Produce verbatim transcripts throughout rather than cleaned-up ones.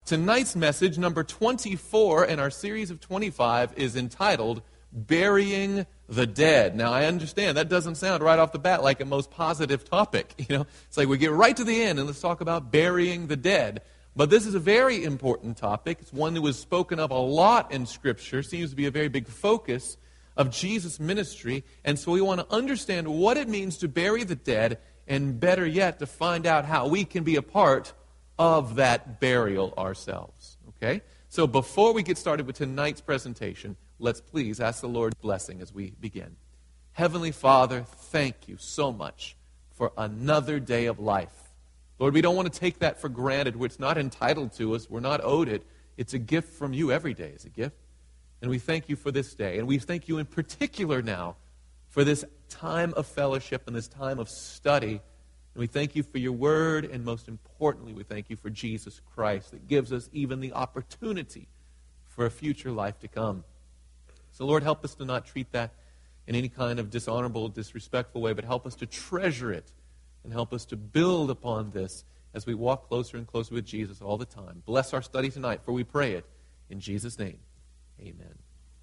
Tonight's message, number twenty-four in our series of twenty-five, is entitled, Burying the Dead. Now, I understand that doesn't sound right off the bat like a most positive topic. You know, it's like we get right to the end and let's talk about burying the dead. But this is a very important topic. It's one that was spoken of a lot in Scripture, seems to be a very big focus of Jesus' ministry. And so we want to understand what it means to bury the dead, and better yet, to find out how we can be a part of that burial ourselves. Okay? So before we get started with tonight's presentation, let's please ask the Lord's blessing as we begin. Heavenly Father, thank you so much for another day of life. Lord, we don't want to take that for granted. It's not entitled to us. We're not owed it. It's a gift from you. Every day is a gift. And we thank you for this day. And we thank you in particular now for this time of fellowship and this time of study. And we thank you for your word, and most importantly, we thank you for Jesus Christ that gives us even the opportunity for a future life to come. So, Lord, help us to not treat that in any kind of dishonorable, disrespectful way, but help us to treasure it and help us to build upon this as we walk closer and closer with Jesus all the time. Bless our study tonight, for we pray it in Jesus' name. Amen.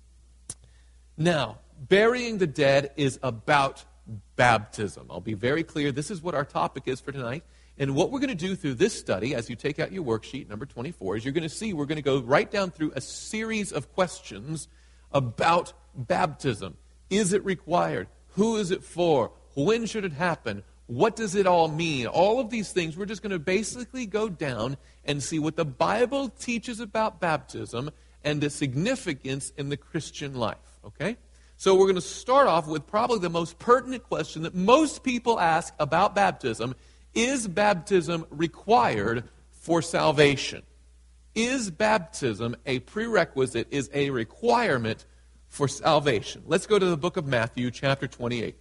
Now, burying the dead is about baptism. I'll be very clear. This is what our topic is for tonight. And what we're going to do through this study, as you take out your worksheet, number twenty-four, is you're going to see we're going to go right down through a series of questions about baptism. Is it required? Who is it for? When should it happen? What does it all mean? All of these things, we're just going to basically go down and see what the Bible teaches about baptism and the significance in the Christian life. Okay? So we're going to start off with probably the most pertinent question that most people ask about baptism. Is baptism required for salvation? Is baptism a prerequisite, is a requirement for salvation? Let's go to the book of Matthew, chapter twenty-eight.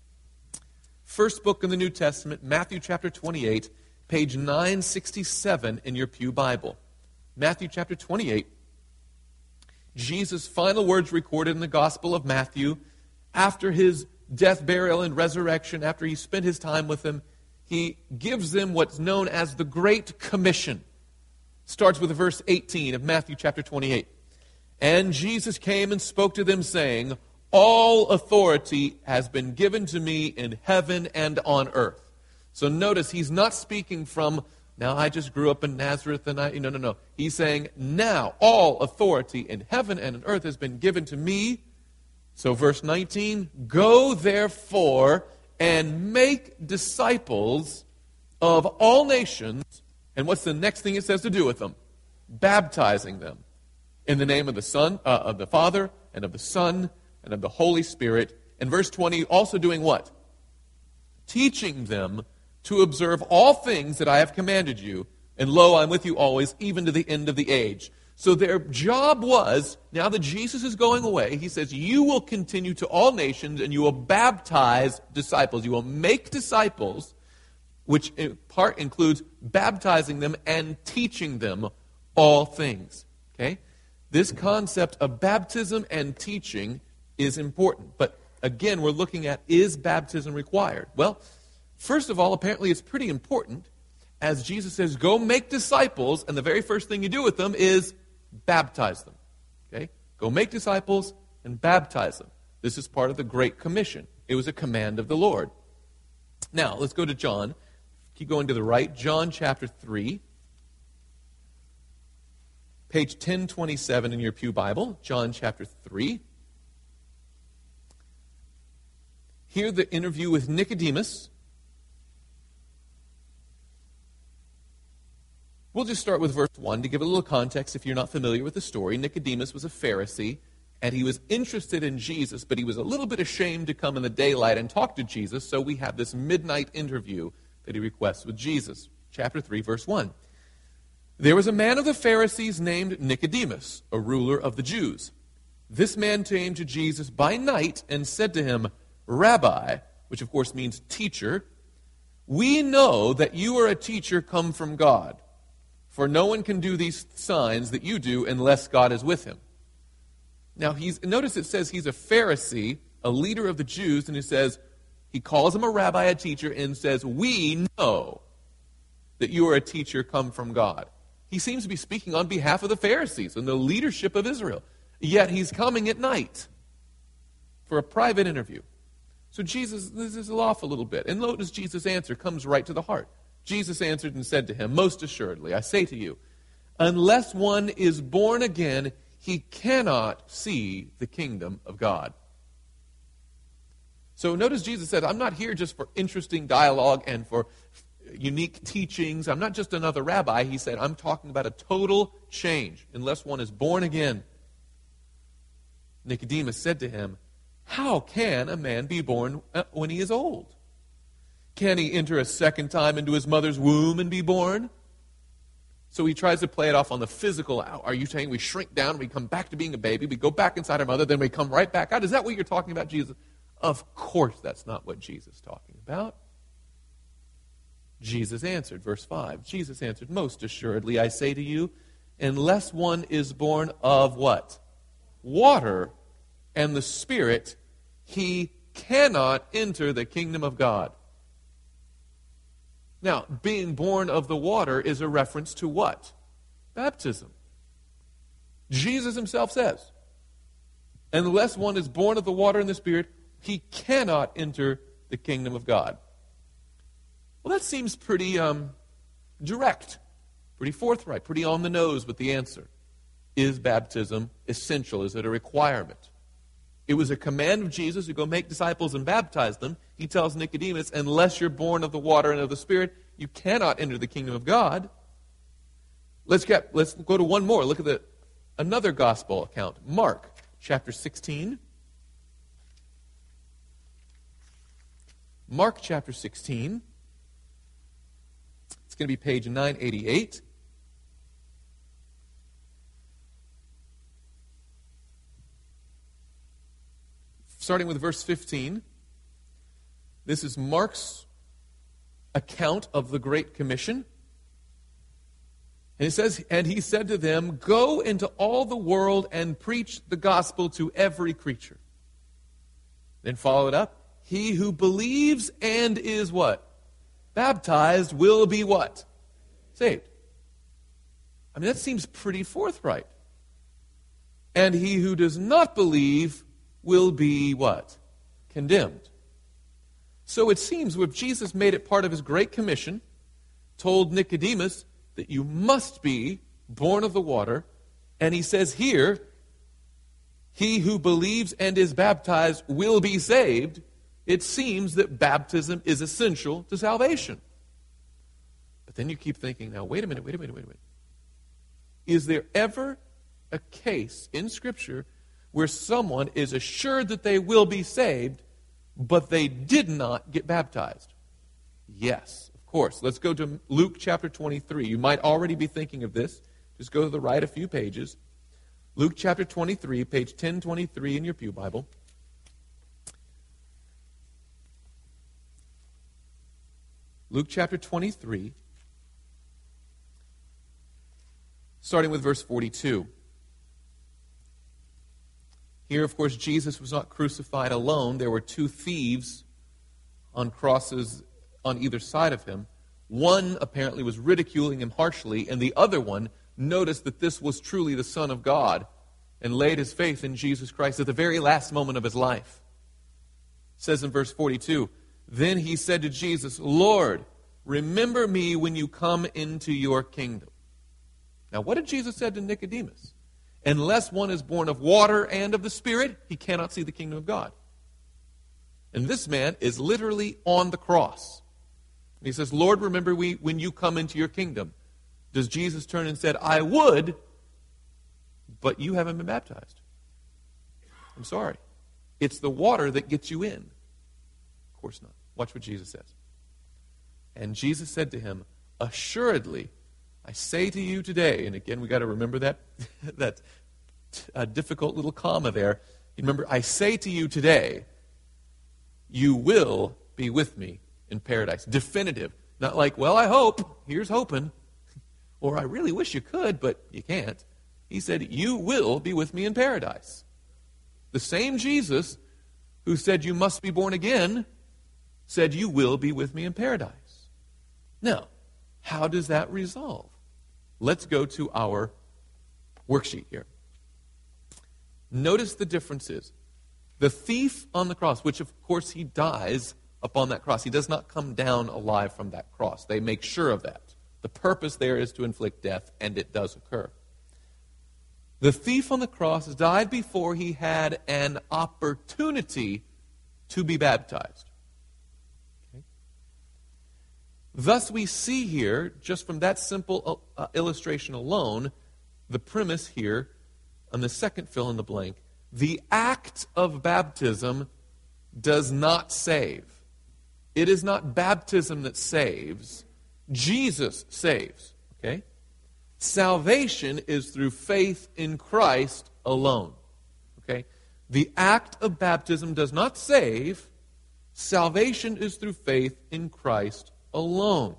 First book in the New Testament, Matthew chapter twenty-eight, page nine sixty-seven in your pew Bible. Matthew chapter twenty-eight. Jesus' final words recorded in the Gospel of Matthew after his death, burial, and resurrection, after he spent his time with them, he gives them what's known as the Great Commission. Starts with verse eighteen of Matthew chapter twenty-eight. And Jesus came and spoke to them, saying, all authority has been given to me in heaven and on earth. So notice, he's not speaking from, now I just grew up in Nazareth and I, no, no, no. He's saying, now all authority in heaven and on earth has been given to me. So verse nineteen, go therefore and make disciples of all nations. And what's the next thing it says to do with them? Baptizing them in the name of the Son, uh, of the Father, and of the Son, and of the Holy Spirit. And verse twenty, also doing what? Teaching them to observe all things that I have commanded you. And lo, I'm with you always, even to the end of the age. So their job was, now that Jesus is going away, he says, you will continue to all nations and you will baptize disciples. You will make disciples, which in part includes baptizing them and teaching them all things. Okay? This concept of baptism and teaching is important. But again, we're looking at, is baptism required? Well, first of all, apparently it's pretty important. As Jesus says, go make disciples, and the very first thing you do with them is baptize them. Okay? Go make disciples and baptize them. This is part of the Great Commission. It was a command of the Lord. Now, let's go to John. Keep going to the right. John chapter three. Page ten twenty-seven in your pew Bible. John chapter three. Here the interview with Nicodemus. We'll just start with verse one to give a little context if you're not familiar with the story. Nicodemus was a Pharisee, and he was interested in Jesus, but he was a little bit ashamed to come in the daylight and talk to Jesus, so we have this midnight interview that he requests with Jesus. Chapter three, verse one. There was a man of the Pharisees named Nicodemus, a ruler of the Jews. This man came to Jesus by night and said to him, Rabbi, which of course means teacher, we know that you are a teacher come from God. For no one can do these signs that you do unless God is with him. Now, he's notice it says he's a Pharisee, a leader of the Jews, and he says, he calls him a rabbi, a teacher, and says, we know that you are a teacher come from God. He seems to be speaking on behalf of the Pharisees and the leadership of Israel. Yet he's coming at night for a private interview. So Jesus, this is off a little bit. And notice Jesus' answer comes right to the heart. Jesus answered and said to him, most assuredly, I say to you, unless one is born again, he cannot see the kingdom of God. So notice Jesus said, I'm not here just for interesting dialogue and for unique teachings. I'm not just another rabbi. He said, I'm talking about a total change, unless one is born again. Nicodemus said to him, how can a man be born when he is old? Can he enter a second time into his mother's womb and be born? So he tries to play it off on the physical. Are you saying we shrink down, we come back to being a baby, we go back inside our mother, then we come right back out? Is that what you're talking about, Jesus? Of course that's not what Jesus is talking about. Jesus answered, verse five, Jesus answered, most assuredly I say to you, unless one is born of what? Water and the Spirit, he cannot enter the kingdom of God. Now, being born of the water is a reference to what? Baptism. Jesus himself says, unless one is born of the water and the Spirit, he cannot enter the kingdom of God. Well, that seems pretty um, direct, pretty forthright, pretty on the nose with the answer. Is baptism essential? Is it a requirement? It was a command of Jesus to go make disciples and baptize them. He tells Nicodemus, unless you're born of the water and of the Spirit, you cannot enter the kingdom of God. Let's get let's go to one more. Look at the another gospel account. Mark chapter sixteen. Mark chapter sixteen. It's going to be page nine eighty-eight. Starting with verse fifteen, this is Mark's account of the Great Commission. And it says, and he said to them, go into all the world and preach the gospel to every creature. Then follow it up. He who believes and is what? Baptized will be what? Saved. I mean, that seems pretty forthright. And he who does not believe will be what? Condemned. So it seems if Jesus made it part of his Great Commission, told Nicodemus that you must be born of the water, and he says here, he who believes and is baptized will be saved, it seems that baptism is essential to salvation. But then you keep thinking, now wait a minute, wait a minute, wait a minute. Is there ever a case in Scripture where someone is assured that they will be saved, but they did not get baptized? Yes, of course. Let's go to Luke chapter twenty-three. You might already be thinking of this. Just go to the right a few pages. Luke chapter twenty-three, page ten twenty-three in your pew Bible. Luke chapter twenty-three, starting with verse forty-two. Here, of course, Jesus was not crucified alone. There were two thieves on crosses on either side of him. One apparently was ridiculing him harshly, and the other one noticed that this was truly the Son of God and laid his faith in Jesus Christ at the very last moment of his life. It says in verse forty-two, then he said to Jesus, Lord, remember me when you come into your kingdom. Now, what did Jesus say to Nicodemus? Unless one is born of water and of the Spirit, he cannot see the kingdom of God. And this man is literally on the cross. And he says, Lord, remember we when you come into your kingdom. Does Jesus turn and said, I would, but you haven't been baptized? I'm sorry. It's the water that gets you in. Of course not. Watch what Jesus says. And Jesus said to him, assuredly, I say to you today, and again, we got to remember that that uh, difficult little comma there. You remember, I say to you today, you will be with me in paradise. Definitive. Not like, well, I hope. Here's hoping. Or I really wish you could, but you can't. He said, you will be with me in paradise. The same Jesus who said you must be born again said you will be with me in paradise. Now, how does that resolve? Let's go to our worksheet here. Notice the differences. The thief on the cross, which of course he dies upon that cross. He does not come down alive from that cross. They make sure of that. The purpose there is to inflict death, and it does occur. The thief on the cross died before he had an opportunity to be baptized. Okay? Thus we see here, just from that simple uh, illustration alone, the premise here on the second fill in the blank. The act of baptism does not save. It is not baptism that saves. Jesus saves. Okay? Salvation is through faith in Christ alone. Okay? The act of baptism does not save. Salvation is through faith in Christ alone.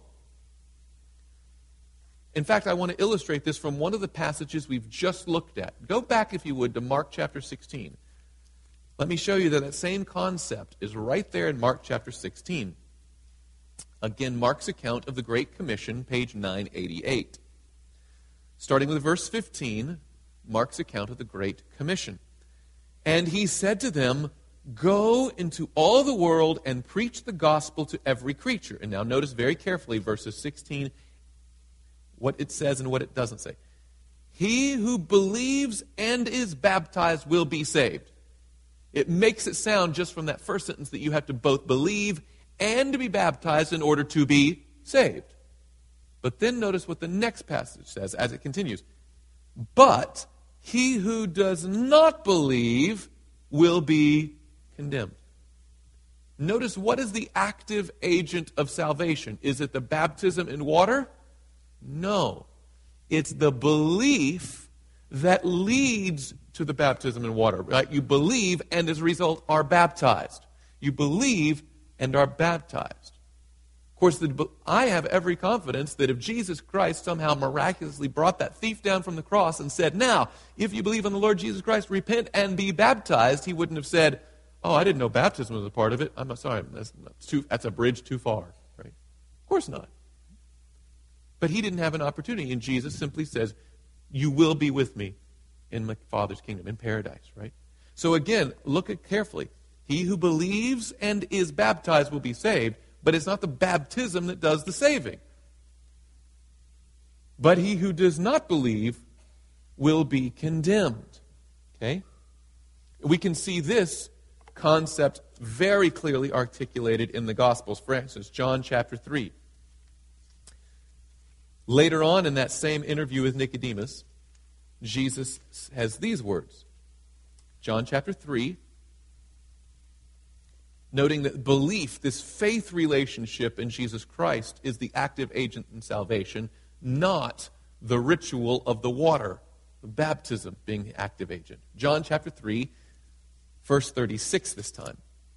In fact, I want to illustrate this from one of the passages we've just looked at. Go back, if you would, to Mark chapter sixteen. Let me show you that that same concept is right there in Mark chapter sixteen. Again, Mark's account of the Great Commission, page nine eighty-eight. Starting with verse fifteen, Mark's account of the Great Commission. And he said to them, "Go into all the world and preach the gospel to every creature." And now notice very carefully verses sixteen, what it says and what it doesn't say. He who believes and is baptized will be saved. It makes it sound just from that first sentence that you have to both believe and to be baptized in order to be saved. But then notice what the next passage says as it continues. But he who does not believe will be condemned. Notice, what is the active agent of salvation? Is it the baptism in water? No. It's the belief that leads to the baptism in water. Right? You believe and as a result are baptized. You believe and are baptized. Of course, the, I have every confidence that if Jesus Christ somehow miraculously brought that thief down from the cross and said, "Now, if you believe in the Lord Jesus Christ, repent and be baptized," he wouldn't have said, "Oh, I didn't know baptism was a part of it. I'm sorry, that's, that's, too, that's a bridge too far." Right? Of course not. But he didn't have an opportunity, and Jesus simply says, "You will be with me in my Father's kingdom, in paradise." Right? So again, look at carefully. He who believes and is baptized will be saved, but it's not the baptism that does the saving. But he who does not believe will be condemned. Okay? We can see this concept very clearly articulated in the Gospels. For instance, John chapter three. Later on in that same interview with Nicodemus, Jesus has these words. John chapter three, noting that belief, this faith relationship in Jesus Christ, is the active agent in salvation, not the ritual of the water, the baptism being the active agent. John chapter three, verse thirty-six this time.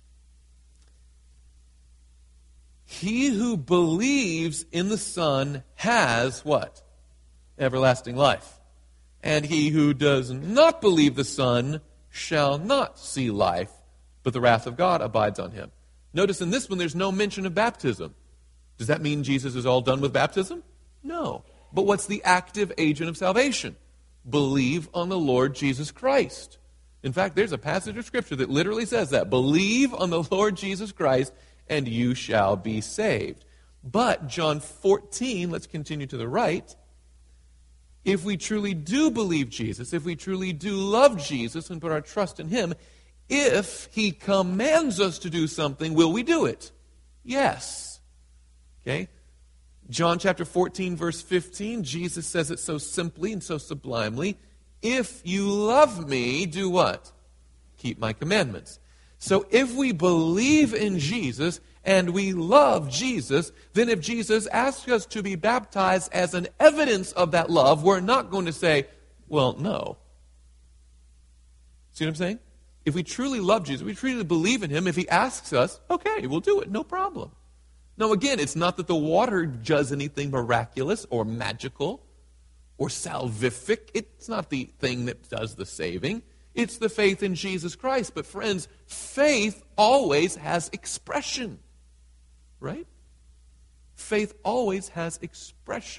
He who believes in the Son has what? Everlasting life. And he who does not believe the Son shall not see life, but the wrath of God abides on him. Notice in this one there's no mention of baptism. Does that mean Jesus is all done with baptism? No. But what's the active agent of salvation? Believe on the Lord Jesus Christ. In fact, there's a passage of Scripture that literally says that. Believe on the Lord Jesus Christ, and you shall be saved. But John fourteen, let's continue to the right. If we truly do believe Jesus, if we truly do love Jesus and put our trust in him, if he commands us to do something, will we do it? Yes. Okay? John chapter fourteen, verse fifteen, Jesus says it so simply and so sublimely. If you love me, do what? Keep my commandments. So if we believe in Jesus and we love Jesus, then if Jesus asks us to be baptized as an evidence of that love, we're not going to say, well, no. See what I'm saying? If we truly love Jesus, if we truly believe in him, if he asks us, okay, we'll do it, no problem. Now again, it's not that the water does anything miraculous or magical or salvific. It's not the thing that does the saving. It's the faith in Jesus Christ. But friends, faith always has expression. Right? Faith always has expression.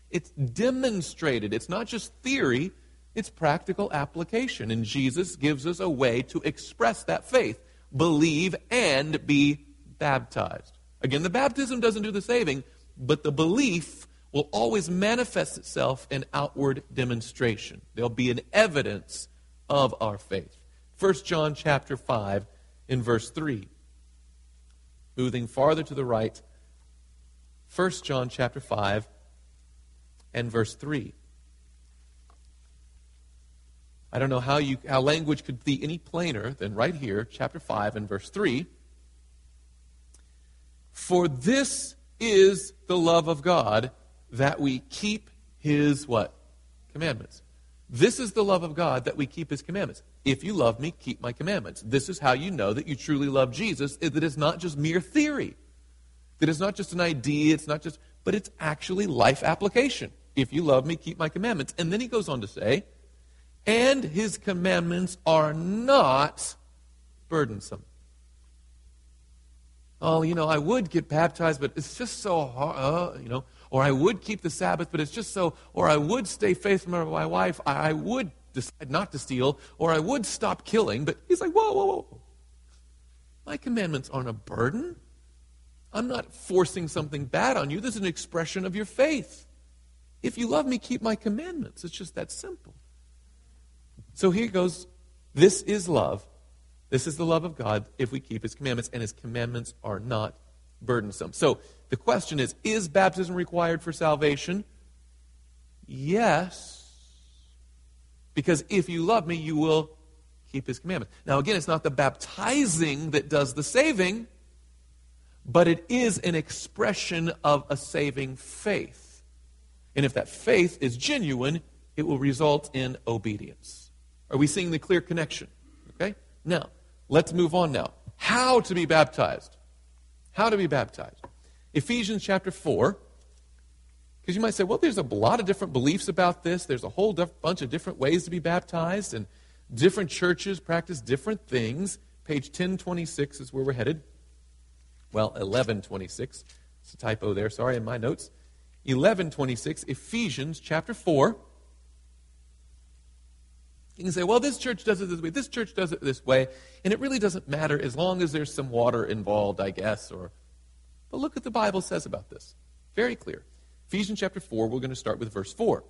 It's demonstrated. It's not just theory, it's practical application. And Jesus gives us a way to express that faith. Believe and be baptized. Again, the baptism doesn't do the saving, but the belief will always manifest itself in outward demonstration. There'll be an evidence of our faith. First John chapter five in verse three. Moving farther to the right, First John chapter five and verse three. I don't know how you how language could be any plainer than right here, chapter five and verse three. For this is the love of God, that we keep his what? Commandments. This is the love of God, that we keep his commandments. If you love me, keep my commandments. This is how you know that you truly love Jesus, is that it's not just mere theory. That it's not just an idea, it's not just, but it's actually life application. If you love me, keep my commandments. And then he goes on to say, and his commandments are not burdensome. Oh, you know, I would get baptized, but it's just so hard, uh, you know. Or I would keep the Sabbath, but it's just so, or I would stay faithful to my wife. I, I would decide not to steal, or I would stop killing. But he's like, whoa, whoa, whoa. My commandments aren't a burden. I'm not forcing something bad on you. This is an expression of your faith. If you love me, keep my commandments. It's just that simple. So here goes, this is love. This is the love of God if we keep his commandments, and his commandments are not burdensome. So the question is, is baptism required for salvation? Yes. Because if you love me, you will keep his commandments. Now again, it's not the baptizing that does the saving, but it is an expression of a saving faith. And if that faith is genuine, it will result in obedience. Are we seeing the clear connection? Okay? Now, let's move on now. How to be baptized? How to be baptized? Ephesians chapter four. Because you might say, well, there's a lot of different beliefs about this. There's a whole diff- bunch of different ways to be baptized, and different churches practice different things. Page ten twenty-six is where we're headed. Well, eleven twenty-six. It's a typo there, sorry, in my notes. eleven twenty-six, Ephesians chapter four. You can say, well, this church does it this way, this church does it this way, and it really doesn't matter as long as there's some water involved, I guess. Or, but look what the Bible says about this. Very clear. Ephesians chapter four, we're going to start with verse four.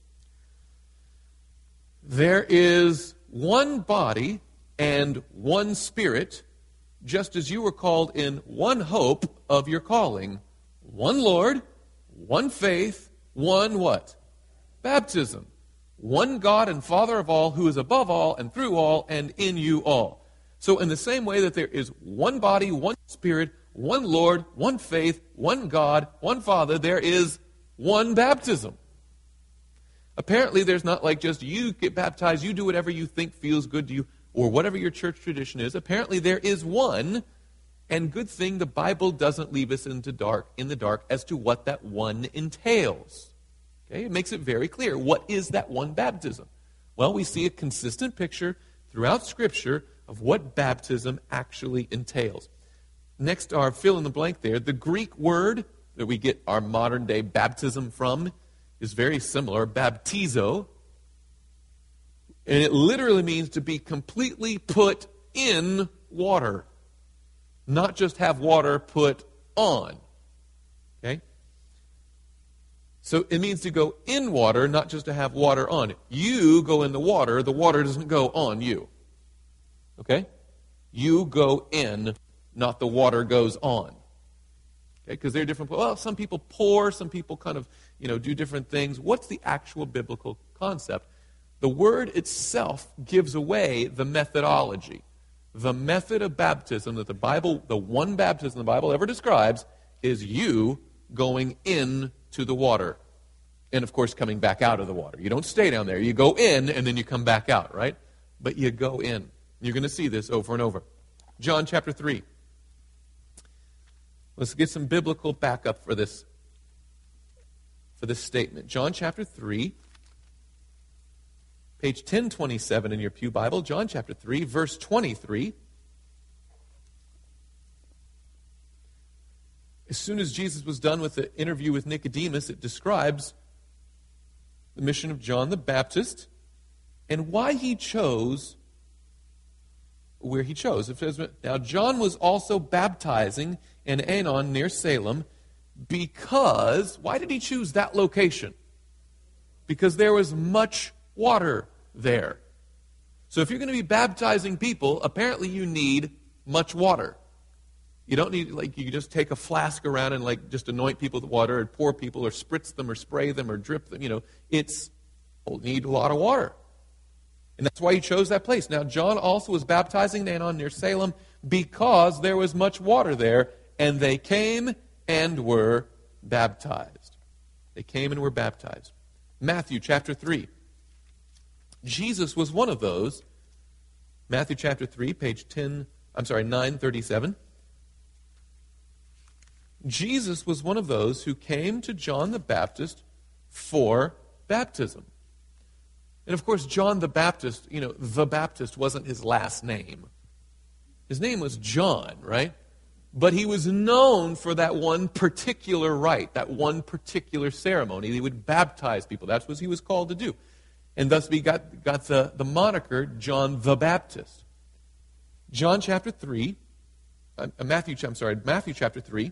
There is one body and one Spirit, just as you were called in one hope of your calling. One Lord, one faith, one what? Baptism. One God and Father of all, who is above all and through all and in you all. So in the same way that there is one body, one Spirit, one Lord, one faith, one God, one Father, there is one baptism. Apparently there's not like just you get baptized, you do whatever you think feels good to you, or whatever your church tradition is. Apparently there is one, and good thing the Bible doesn't leave us into dark, in the dark as to what that one entails. Okay, it makes it very clear. What is that one baptism? Well, we see a consistent picture throughout Scripture of what baptism actually entails. Next, our fill in the blank there. The Greek word that we get our modern day baptism from is very similar, baptizo. And it literally means to be completely put in water, not just have water put on. Okay? So it means to go in water, not just to have water on it. You go in the water, the water doesn't go on you. Okay? You go in, not the water goes on. Okay? Because there are different, well, some people pour, some people kind of, you know, do different things. What's the actual biblical concept? The word itself gives away the methodology. The method of baptism that the Bible, the one baptism the Bible ever describes, is you going in to the water. And of course, coming back out of the water. You don't stay down there. You go in and then you come back out, right? But you go in. You're going to see this over and over. John chapter three. Let's get some biblical backup for this, for this statement. John chapter three, page ten twenty-seven in your Pew Bible. John chapter three, verse twenty-three. As soon as Jesus was done with the interview with Nicodemus, it describes the mission of John the Baptist and why he chose where he chose. It says, now John was also baptizing in Aenon near Salem because, why did he choose that location? Because there was much water there. So if you're going to be baptizing people, apparently you need much water. You don't need, like, you just take a flask around and, like, just anoint people with water or pour people or spritz them or spray them or drip them. You know, it's, well, need a lot of water. And that's why he chose that place. Now, John also was baptizing in Aenon near Salem because there was much water there, and they came and were baptized. They came and were baptized. Matthew chapter three. Jesus was one of those. Matthew chapter three, page ten, I'm sorry, nine thirty-seven. Jesus was one of those who came to John the Baptist for baptism. And of course, John the Baptist, you know, the Baptist wasn't his last name. His name was John, right? But he was known for that one particular rite, that one particular ceremony. He would baptize people. That's what he was called to do. And thus we got, got the, the moniker John the Baptist. John chapter three, uh, Matthew, I'm sorry, Matthew chapter three,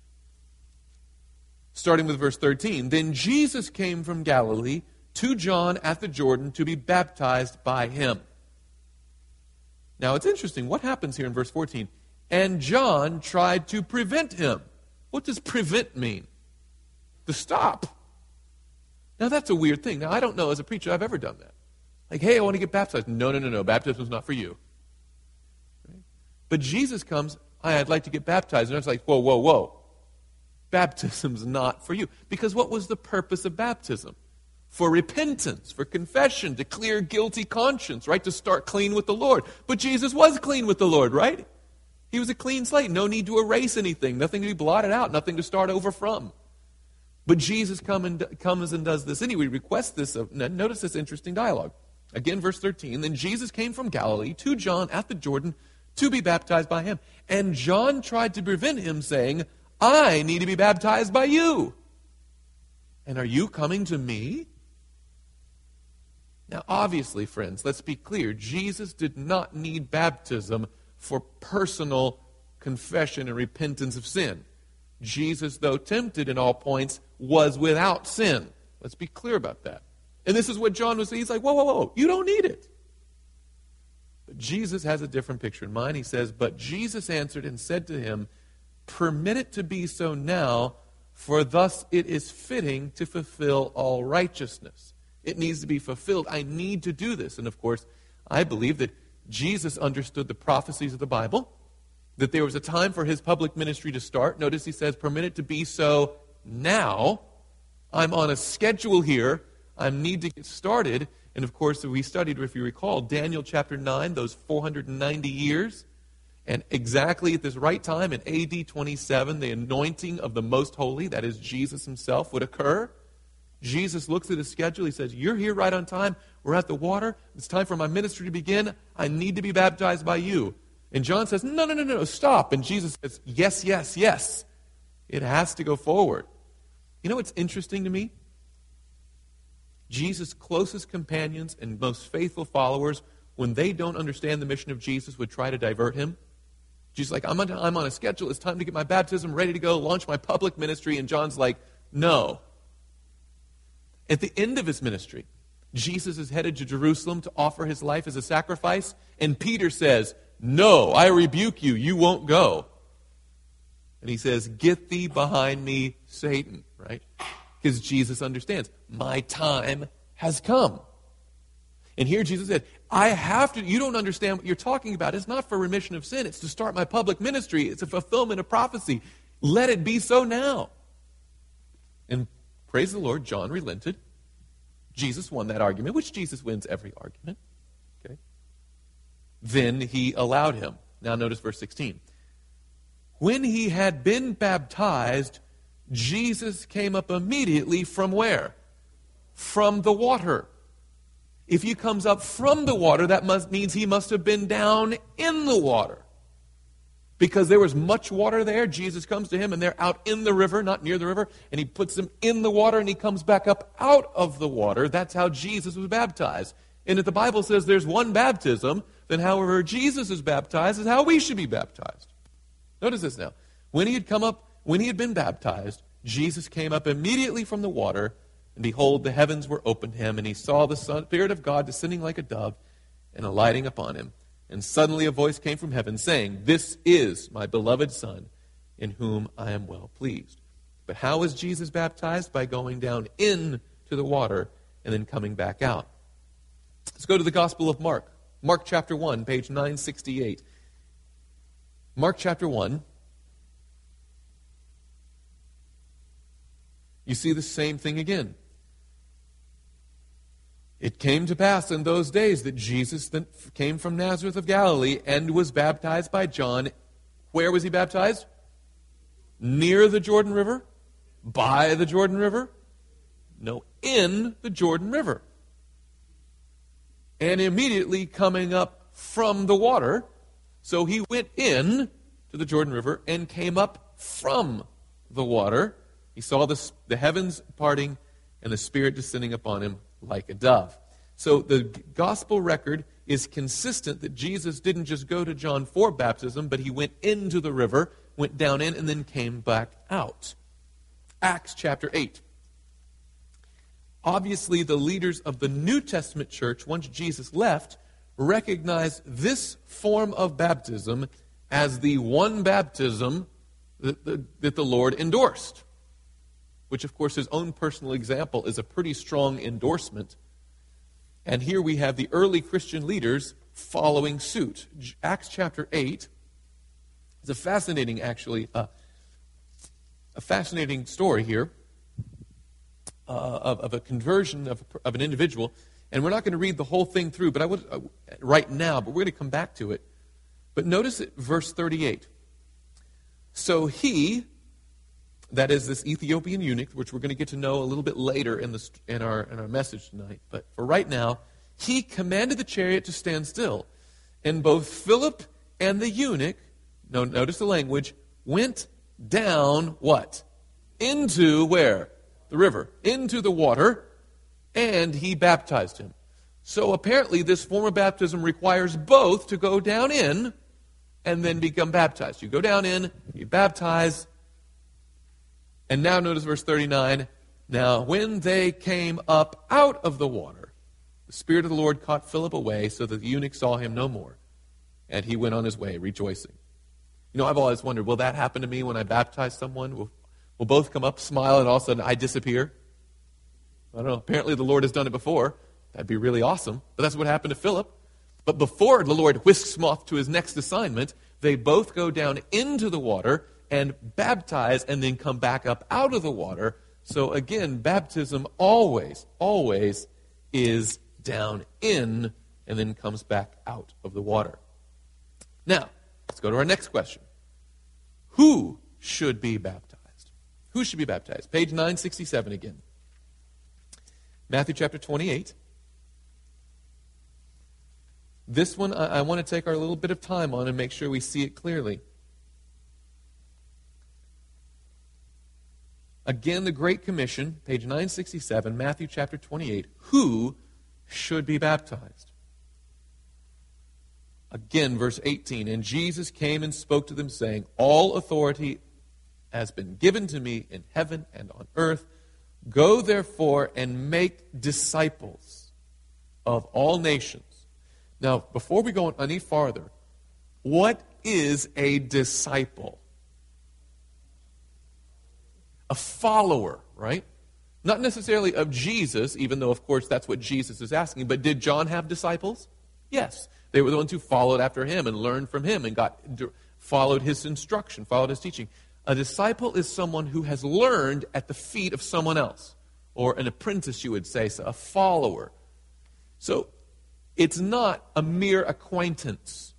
starting with verse thirteen. Then Jesus came from Galilee to John at the Jordan to be baptized by him. Now it's interesting. What happens here in verse fourteen? And John tried to prevent him. What does prevent mean? To stop. Now that's a weird thing. Now I don't know as a preacher I've ever done that. Like, hey, I want to get baptized. No, no, no, no. Baptism's not for you. Right? But Jesus comes, I'd like to get baptized. And I was like, whoa, whoa, whoa. Baptism's not for you. Because what was the purpose of baptism? For repentance, for confession, to clear guilty conscience, right? To start clean with the Lord. But Jesus was clean with the Lord, right? He was a clean slate. No need to erase anything. Nothing to be blotted out. Nothing to start over from. But Jesus come and, comes and does this anyway. Requests this. Of, notice this interesting dialogue. Again, verse thirteen. Then Jesus came from Galilee to John at the Jordan to be baptized by him. And John tried to prevent him, saying, I need to be baptized by you. And are you coming to me? Now, obviously, friends, let's be clear. Jesus did not need baptism for personal confession and repentance of sin. Jesus, though tempted in all points, was without sin. Let's be clear about that. And this is what John was saying. He's like, whoa, whoa, whoa, you don't need it. But Jesus has a different picture in mind. He says, but Jesus answered and said to him, permit it to be so now, for thus it is fitting to fulfill all righteousness. It needs to be fulfilled. I need to do this. And of course, I believe that Jesus understood the prophecies of the Bible, that there was a time for his public ministry to start. Notice he says, permit it to be so now. I'm on a schedule here. I need to get started. And of course, we studied, if you recall, Daniel chapter nine, those four hundred ninety years. And exactly at this right time, in A D twenty-seven, the anointing of the Most Holy, that is Jesus himself, would occur. Jesus looks at his schedule. He says, you're here right on time. We're at the water. It's time for my ministry to begin. I need to be baptized by you. And John says, no, no, no, no, stop. And Jesus says, yes, yes, yes. It has to go forward. You know what's interesting to me? Jesus' closest companions and most faithful followers, when they don't understand the mission of Jesus, would try to divert him. Jesus is like, I'm on, I'm on a schedule. It's time to get my baptism ready to go, launch my public ministry. And John's like, no. At the end of his ministry, Jesus is headed to Jerusalem to offer his life as a sacrifice. And Peter says, no, I rebuke you. You won't go. And he says, get thee behind me, Satan, right? Because Jesus understands, my time has come. And here Jesus said, I have to, you don't understand what you're talking about. It's not for remission of sin. It's to start my public ministry. It's a fulfillment of prophecy. Let it be so now. And praise the Lord, John relented. Jesus won that argument, which Jesus wins every argument. Okay. Then he allowed him. Now notice verse sixteen. When he had been baptized, Jesus came up immediately from where? From the water. If he comes up from the water, that must, means he must have been down in the water. Because there was much water there, Jesus comes to him, and they're out in the river, not near the river, and he puts them in the water, and he comes back up out of the water. That's how Jesus was baptized. And if the Bible says there's one baptism, then however Jesus is baptized is how we should be baptized. Notice this now. When he had come up, when he had been baptized, Jesus came up immediately from the water, and behold, the heavens were opened to him, and he saw the Spirit of God descending like a dove and alighting upon him. And suddenly a voice came from heaven saying, "This is my beloved Son, in whom I am well pleased." But how was Jesus baptized? By going down into the water and then coming back out. Let's go to the Gospel of Mark. Mark chapter one, page nine sixty-eight. Mark chapter one. You see the same thing again. It came to pass in those days that Jesus came from Nazareth of Galilee and was baptized by John. Where was he baptized? Near the Jordan River? By the Jordan River? No, in the Jordan River. And immediately coming up from the water, so he went in to the Jordan River and came up from the water. He saw the, the heavens parting and the Spirit descending upon him like a dove. So the gospel record is consistent that Jesus didn't just go to John for baptism, but he went into the river, went down in, and then came back out. Acts chapter eight. Obviously, the leaders of the New Testament church, once Jesus left, recognized this form of baptism as the one baptism that the, that the Lord endorsed. Which, of course, his own personal example is a pretty strong endorsement. And here we have the early Christian leaders following suit. Acts chapter eight is a fascinating, actually, uh, a fascinating story here uh, of, of a conversion of, of an individual. And we're not going to read the whole thing through, but I would uh, right now, but we're going to come back to it. But notice it, verse thirty-eight. So he, that is this Ethiopian eunuch, which we're going to get to know a little bit later in, the, in, our, in our message tonight. But for right now, he commanded the chariot to stand still. And both Philip and the eunuch, no, notice the language, went down, what? Into where? The river. Into the water, and he baptized him. So apparently this form of baptism requires both to go down in and then become baptized. You go down in, you baptize. And now notice verse thirty-nine. Now when they came up out of the water, the Spirit of the Lord caught Philip away so that the eunuch saw him no more. And he went on his way rejoicing. You know, I've always wondered, will that happen to me when I baptize someone? Will, will both come up, smile, and all of a sudden I disappear? I don't know. Apparently the Lord has done it before. That'd be really awesome. But that's what happened to Philip. But before the Lord whisks him off to his next assignment, they both go down into the water and baptize and then come back up out of the water. So again, baptism always, always is down in and then comes back out of the water. Now, let's go to our next question. Who should be baptized? Who should be baptized? Page nine sixty-seven again. Matthew chapter twenty-eight. This one I, I want to take our little bit of time on and make sure we see it clearly. Again, the Great Commission, page nine sixty-seven, Matthew chapter twenty-eight. Who should be baptized? Again, verse eighteen. And Jesus came and spoke to them, saying, all authority has been given to me in heaven and on earth. Go therefore and make disciples of all nations. Now, before we go any farther, what is a disciple? A follower, right? Not necessarily of Jesus, even though, of course, that's what Jesus is asking. But did John have disciples? Yes. They were the ones who followed after him and learned from him and got followed his instruction, followed his teaching. A disciple is someone who has learned at the feet of someone else, or an apprentice, you would say, so a follower. So it's not a mere acquaintance.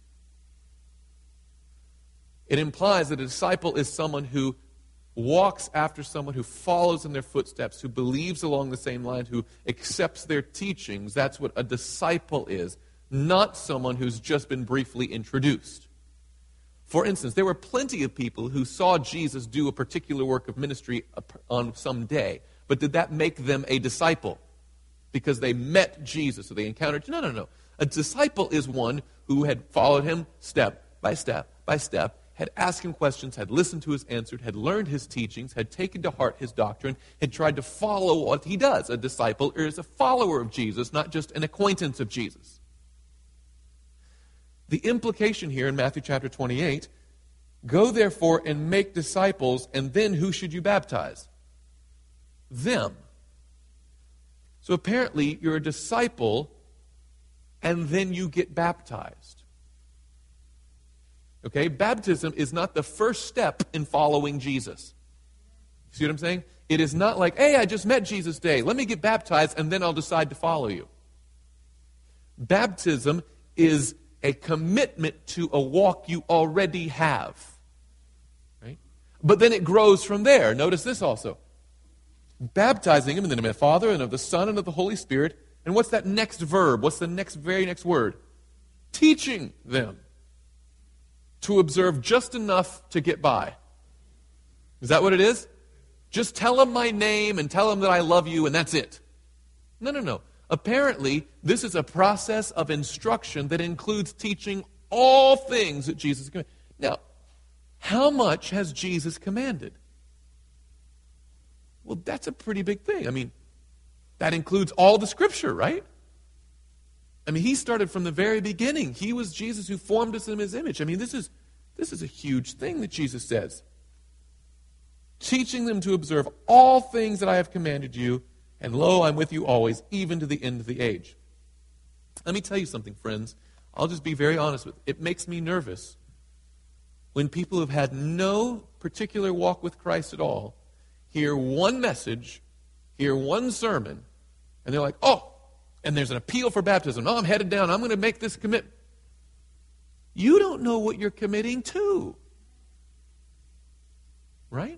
It implies that a disciple is someone who walks after someone, who follows in their footsteps, who believes along the same line, who accepts their teachings. That's what a disciple is, not someone who's just been briefly introduced. For instance, there were plenty of people who saw Jesus do a particular work of ministry on some day, but did that make them a disciple? Because they met Jesus or they encountered... No, no, no. A disciple is one who had followed him step by step by step, had asked him questions, had listened to his answers, had learned his teachings, had taken to heart his doctrine, had tried to follow what he does. A disciple is a follower of Jesus, not just an acquaintance of Jesus. The implication here in Matthew chapter twenty-eight, go therefore and make disciples, and then who should you baptize? Them. So apparently you're a disciple, and then you get baptized. Okay? Baptism is not the first step in following Jesus. See what I'm saying? It is not like, hey, I just met Jesus today. Let me get baptized, and then I'll decide to follow you. Baptism is a commitment to a walk you already have. Right? But then it grows from there. Notice this also. Baptizing him in the name of the Father and of the Son and of the Holy Spirit. And what's that next verb? What's the next very next word? Teaching them to observe just enough to get by. Is that what it is? Just tell them my name and tell them that I love you and that's it. No, no, no. Apparently, this is a process of instruction that includes teaching all things that Jesus commanded. Now, how much has Jesus commanded? Well, that's a pretty big thing. I mean, that includes all the Scripture, right? I mean, he started from the very beginning. He was Jesus who formed us in his image. I mean, this is, this is a huge thing that Jesus says. Teaching them to observe all things that I have commanded you, and lo, I'm with you always, even to the end of the age. Let me tell you something, friends. I'll just be very honest with you. It makes me nervous when people who've had no particular walk with Christ at all hear one message, hear one sermon, and they're like, oh, and there's an appeal for baptism. Oh, I'm headed down. I'm going to make this commitment. You don't know what you're committing to. Right?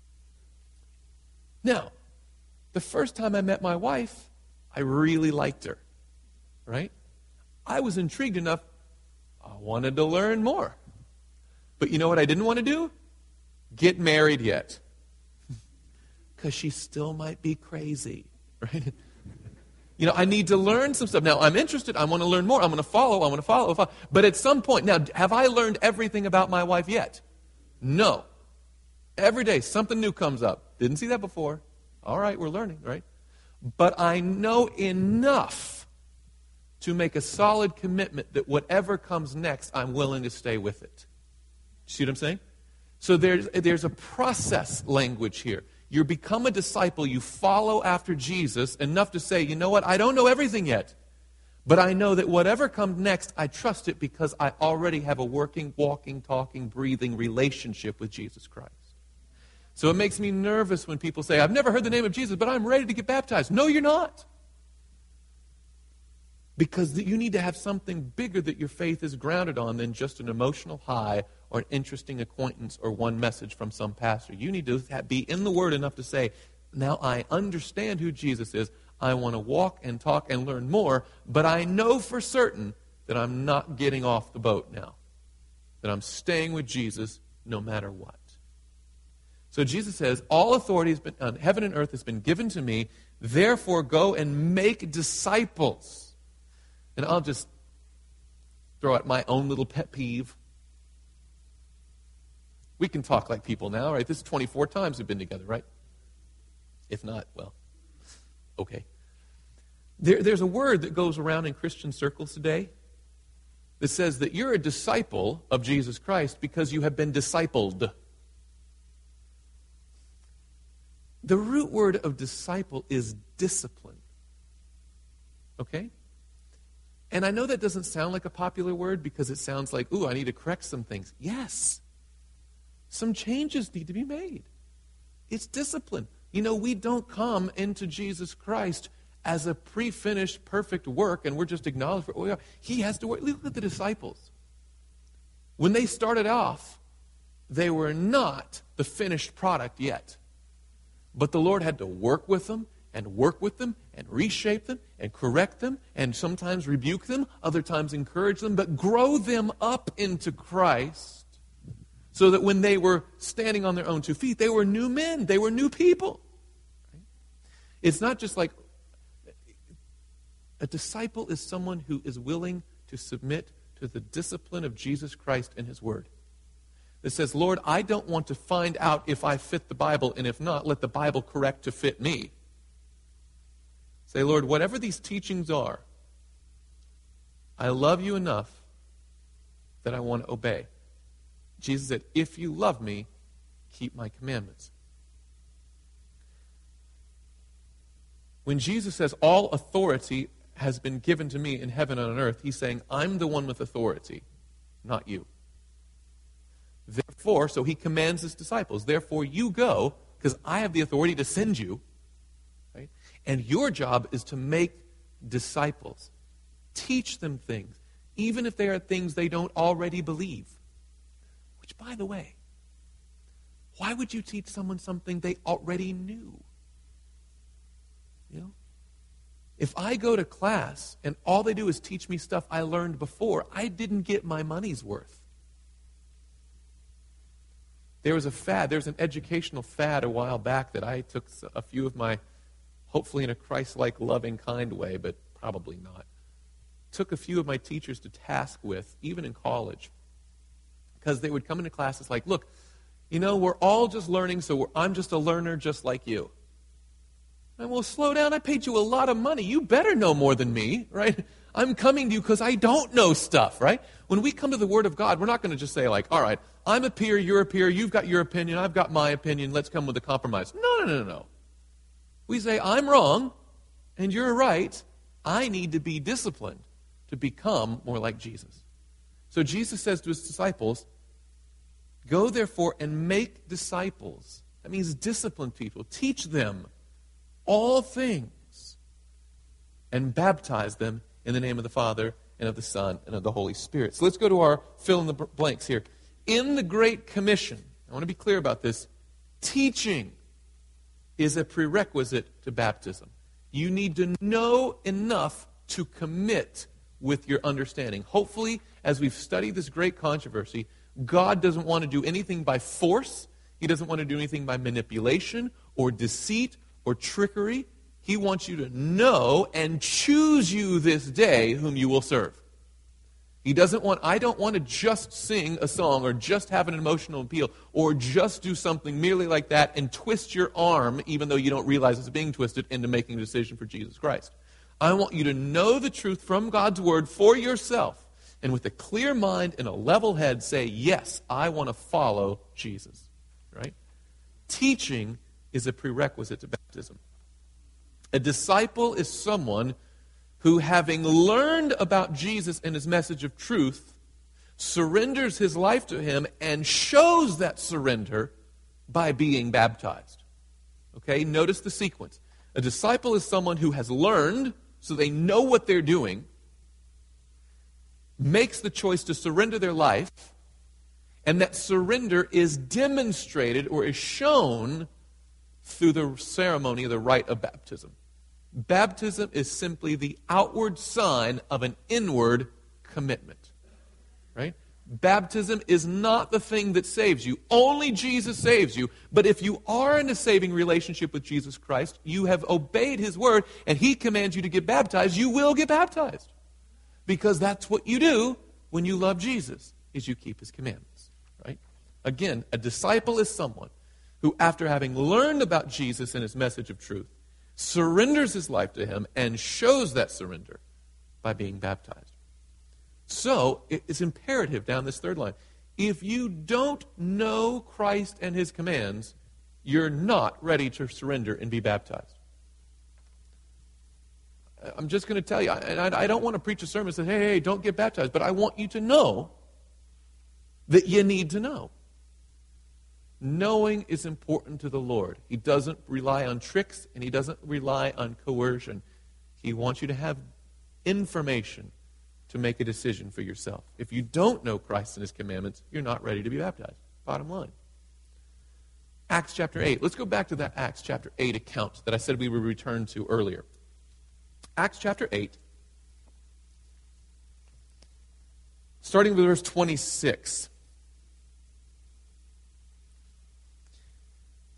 Now, the first time I met my wife, I really liked her. Right? I was intrigued enough, I wanted to learn more. But you know what I didn't want to do? Get married yet. Because she still might be crazy. Right? You know, I need to learn some stuff. Now, I'm interested. I want to learn more. I'm going to follow. I want to follow, follow. But at some point, now, have I learned everything about my wife yet? No. Every day, something new comes up. Didn't see that before. All right, we're learning, right? But I know enough to make a solid commitment that whatever comes next, I'm willing to stay with it. See what I'm saying? So there's, there's a process language here. You become a disciple, you follow after Jesus enough to say, you know what, I don't know everything yet, but I know that whatever comes next, I trust it because I already have a working, walking, talking, breathing relationship with Jesus Christ. So it makes me nervous when people say, I've never heard the name of Jesus, but I'm ready to get baptized. No, you're not. Because you need to have something bigger that your faith is grounded on than just an emotional high or an interesting acquaintance or one message from some pastor. You need to be in the Word enough to say, now I understand who Jesus is. I want to walk and talk and learn more, but I know for certain that I'm not getting off the boat now. That I'm staying with Jesus no matter what. So Jesus says, all authority has been, on heaven and earth has been given to me. Therefore, go and make disciples. And I'll just throw out my own little pet peeve. We can talk like people now, right? This is twenty-four times we've been together, right? If not, well, okay. There, there's a word that goes around in Christian circles today that says that you're a disciple of Jesus Christ because you have been discipled. The root word of disciple is discipline. Okay? And I know that doesn't sound like a popular word because it sounds like, ooh, I need to correct some things. Yes. Some changes need to be made. It's discipline. You know, we don't come into Jesus Christ as a pre-finished, perfect work, and we're just acknowledged for, oh, yeah, he has to work. Look at the disciples. When they started off, they were not the finished product yet. But the Lord had to work with them and work with them and reshape them and correct them and sometimes rebuke them, other times encourage them, but grow them up into Christ So that when they were standing on their own two feet, they were new men. They were new people. Right? It's not just like a disciple is someone who is willing to submit to the discipline of Jesus Christ and his word. That says, Lord, I don't want to find out if I fit the Bible, and if not, let the Bible correct to fit me. Say, Lord, whatever these teachings are, I love you enough that I want to obey. Jesus said, if you love me, keep my commandments. When Jesus says, all authority has been given to me in heaven and on earth, he's saying, I'm the one with authority, not you. Therefore, so he commands his disciples, therefore you go, because I have the authority to send you. Right? And your job is to make disciples. Teach them things, even if they are things they don't already believe. Which, by the way, why would you teach someone something they already knew? You know? If I go to class and all they do is teach me stuff I learned before, I didn't get my money's worth. There was a fad, there was an educational fad a while back that I took a few of my, hopefully in a Christ-like, loving, kind way, but probably not, took a few of my teachers to task with, even in college, because they would come into classes like, look, you know, we're all just learning, so we're, I'm just a learner just like you. And well, slow down, I paid you a lot of money. You better know more than me, right? I'm coming to you because I don't know stuff, right? When we come to the Word of God, we're not going to just say like, all right, I'm a peer, you're a peer, you've got your opinion, I've got my opinion, let's come with a compromise. No, no, no, no. We say, I'm wrong, and you're right. I need to be disciplined to become more like Jesus. So Jesus says to his disciples, go therefore and make disciples. That means discipline people. Teach them all things and baptize them in the name of the Father and of the Son and of the Holy Spirit. So let's go to our fill in the blanks here. In the Great Commission, I want to be clear about this, teaching is a prerequisite to baptism. You need to know enough to commit with your understanding. Hopefully, as we've studied this great controversy, God doesn't want to do anything by force. He doesn't want to do anything by manipulation or deceit or trickery. He wants you to know and choose you this day whom you will serve. He doesn't want, I don't want to just sing a song or just have an emotional appeal or just do something merely like that and twist your arm, even though you don't realize it's being twisted, into making a decision for Jesus Christ. I want you to know the truth from God's Word for yourself, and with a clear mind and a level head say, yes, I want to follow Jesus. Right? Teaching is a prerequisite to baptism. A disciple is someone who, having learned about Jesus and his message of truth, surrenders his life to him and shows that surrender by being baptized. Okay, notice the sequence. A disciple is someone who has learned, so they know what they're doing, makes the choice to surrender their life, and that surrender is demonstrated or is shown through the ceremony, the rite of baptism. Baptism is simply the outward sign of an inward commitment. Right? Baptism is not the thing that saves you. Only Jesus saves you. But if you are in a saving relationship with Jesus Christ, you have obeyed his word, and he commands you to get baptized, you will get baptized. Because that's what you do when you love Jesus, is you keep his commandments. Right? Again, a disciple is someone who, after having learned about Jesus and his message of truth, surrenders his life to him and shows that surrender by being baptized. So, it's imperative down this third line. If you don't know Christ and his commands, you're not ready to surrender and be baptized. I'm just going to tell you, and I don't want to preach a sermon that says, hey, hey, don't get baptized, but I want you to know that you need to know. Knowing is important to the Lord. He doesn't rely on tricks, and he doesn't rely on coercion. He wants you to have information to make a decision for yourself. If you don't know Christ and his commandments, you're not ready to be baptized. Bottom line. Acts chapter eight. Let's go back to that Acts chapter eight account that I said we would return to earlier. Acts chapter eight, starting with verse twenty-six.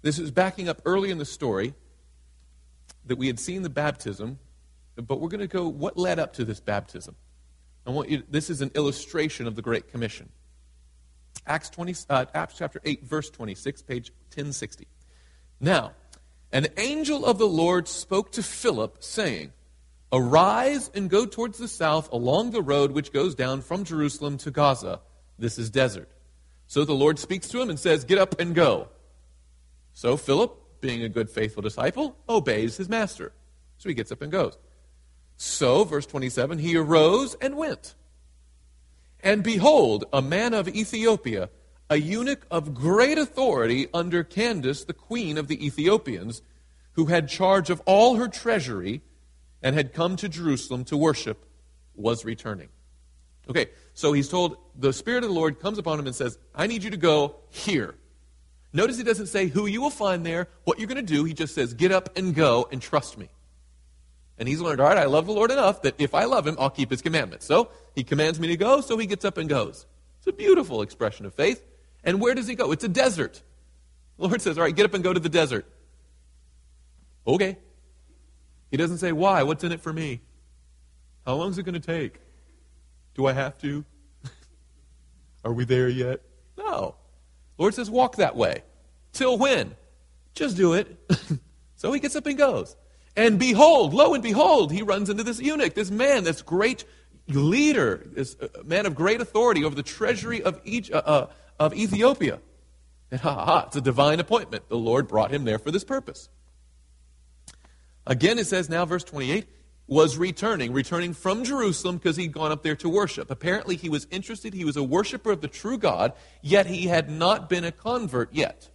This is backing up early in the story that we had seen the baptism, but we're going to go, what led up to this baptism? I want you, this is an illustration of the Great Commission. Acts, twenty, uh, Acts chapter eight, verse twenty-six, page ten sixty. Now, an angel of the Lord spoke to Philip, saying, "Arise and go towards the south along the road which goes down from Jerusalem to Gaza. This is desert." So the Lord speaks to him and says, "Get up and go." So Philip, being a good, faithful disciple, obeys his master. So he gets up and goes. So, verse twenty-seven, he arose and went. And behold, a man of Ethiopia, a eunuch of great authority under Candace, the queen of the Ethiopians, who had charge of all her treasury and had come to Jerusalem to worship, was returning. Okay, so he's told, the Spirit of the Lord comes upon him and says, I need you to go here. Notice he doesn't say who you will find there, what you're going to do. He just says, get up and go and trust me. And he's learned, all right, I love the Lord enough that if I love him, I'll keep his commandments. So he commands me to go, so he gets up and goes. It's a beautiful expression of faith. And where does he go? It's a desert. The Lord says, all right, get up and go to the desert. Okay. He doesn't say, why? What's in it for me? How long is it going to take? Do I have to? Are we there yet? No. The Lord says, walk that way. Till when? Just do it. So he gets up and goes. And behold, lo and behold, he runs into this eunuch, this man, this great leader, this man of great authority over the treasury of, each, uh, uh, of Ethiopia. And ha ha, it's a divine appointment. The Lord brought him there for this purpose. Again, it says now, verse twenty-eight, was returning, returning from Jerusalem because he'd gone up there to worship. Apparently he was interested, he was a worshiper of the true God, yet he had not been a convert yet.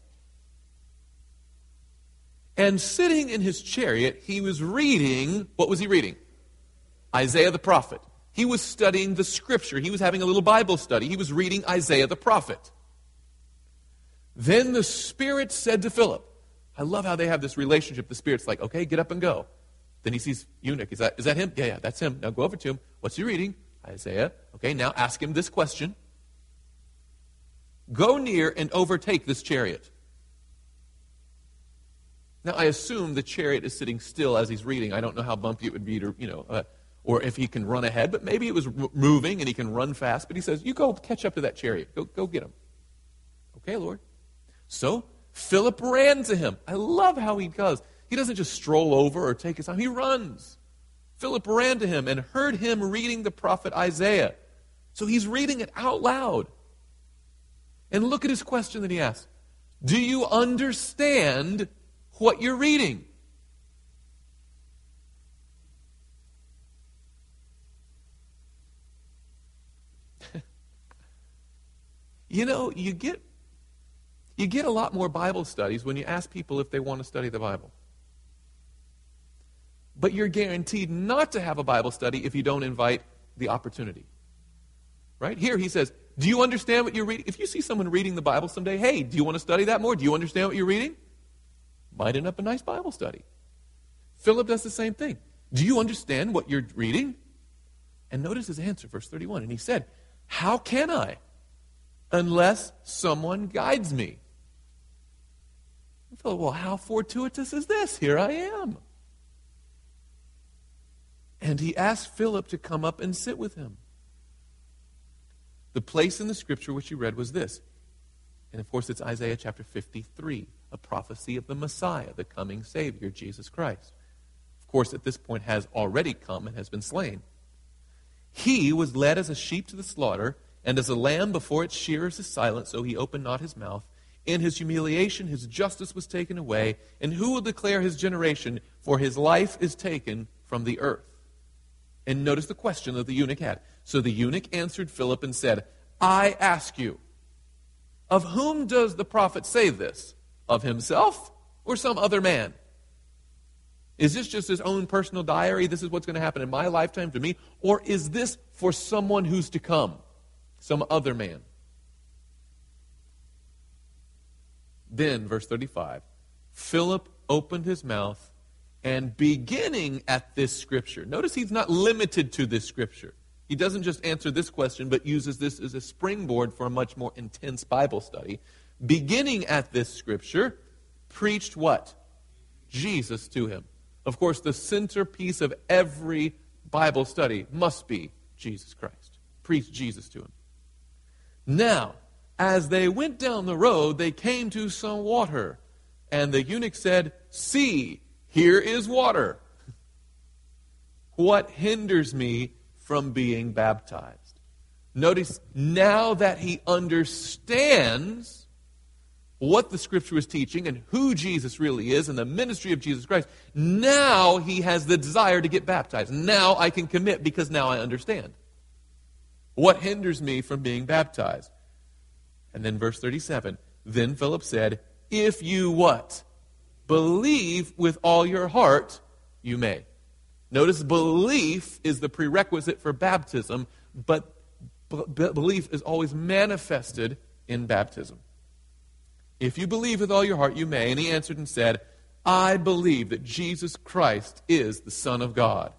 And sitting in his chariot, he was reading, what was he reading? Isaiah the prophet. He was studying the scripture. He was having a little Bible study. He was reading Isaiah the prophet. Then the Spirit said to Philip, I love how they have this relationship. The Spirit's like, okay, get up and go. Then he sees eunuch. Is that, is that him? Yeah, yeah, that's him. Now go over to him. What's he reading? Isaiah. Okay, now ask him this question. Go near and overtake this chariot. Now, I assume the chariot is sitting still as he's reading. I don't know how bumpy it would be to, you know, uh, or if he can run ahead, but maybe it was r- moving and he can run fast. But he says, you go catch up to that chariot. Go, go get him. Okay, Lord. So, Philip ran to him. I love how he does. He doesn't just stroll over or take his time. He runs. Philip ran to him and heard him reading the prophet Isaiah. So he's reading it out loud. And look at his question that he asks. Do you understand what you're reading? You know, you get you get a lot more Bible studies when you ask people if they want to study the Bible. But you're guaranteed not to have a Bible study if you don't invite the opportunity. Right? Here he says, do you understand what you're reading? If you see someone reading the Bible someday, hey, do you want to study that more? Do you understand what you're reading? Might end up a nice Bible study. Philip does the same thing. Do you understand what you're reading? And notice his answer, verse thirty-one. And he said, how can I, unless someone guides me? And Philip, well, how fortuitous is this? Here I am. And he asked Philip to come up and sit with him. The place in the scripture which he read was this. And of course, it's Isaiah chapter fifty-three, a prophecy of the Messiah, the coming Savior, Jesus Christ. Of course, at this point has already come and has been slain. He was led as a sheep to the slaughter, and as a lamb before its shearers is silent, so he opened not his mouth. In his humiliation, his justice was taken away. And who will declare his generation? For his life is taken from the earth. And notice the question that the eunuch had. So the eunuch answered Philip and said, I ask you, of whom does the prophet say this? Of himself or some other man? Is this just his own personal diary? This is what's going to happen in my lifetime to me? Or is this for someone who's to come? Some other man? Then, verse thirty-five, Philip opened his mouth and beginning at this scripture. Notice he's not limited to this scripture. He doesn't just answer this question, but uses this as a springboard for a much more intense Bible study. Beginning at this scripture, preached what? Jesus to him. Of course, the centerpiece of every Bible study must be Jesus Christ. Preach Jesus to him. Now, as they went down the road, they came to some water. And the eunuch said, "See, here is water. What hinders me from being baptized?" Notice, now that he understands what the Scripture is teaching and who Jesus really is and the ministry of Jesus Christ, now he has the desire to get baptized. Now I can commit because now I understand. What hinders me from being baptized? And then verse thirty-seven, then Philip said, "If you" what? "Believe with all your heart, you may." Notice, belief is the prerequisite for baptism, but b- belief is always manifested in baptism. "If you believe with all your heart, you may." And he answered and said, "I believe that Jesus Christ is the Son of God."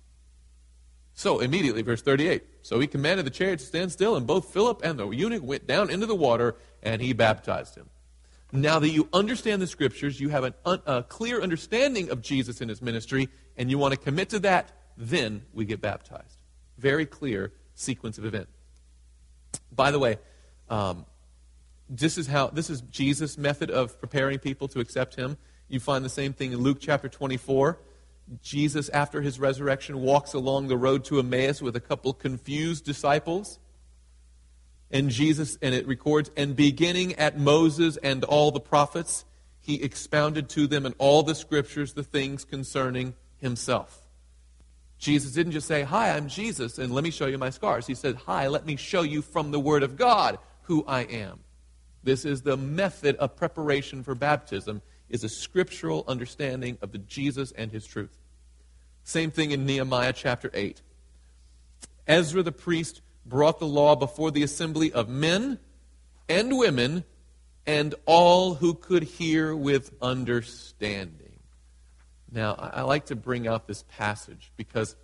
So immediately, verse thirty-eight, so he commanded the chariot to stand still, and both Philip and the eunuch went down into the water, and he baptized him. Now that you understand the Scriptures, you have an un- a clear understanding of Jesus and his ministry, and you want to commit to that, then we get baptized. Very clear sequence of events. By the way, um, this is how this is Jesus' method of preparing people to accept him. You find the same thing in Luke chapter twenty-four. Jesus, after his resurrection, walks along the road to Emmaus with a couple confused disciples. And Jesus, and it records, and beginning at Moses and all the prophets, he expounded to them in all the Scriptures the things concerning himself. Jesus didn't just say, "Hi, I'm Jesus, and let me show you my scars." He said, "Hi, let me show you from the Word of God who I am." This is the method of preparation for baptism, is a scriptural understanding of the Jesus and his truth. Same thing in Nehemiah chapter eight. Ezra the priest brought the law before the assembly of men and women and all who could hear with understanding. Now, I like to bring out this passage because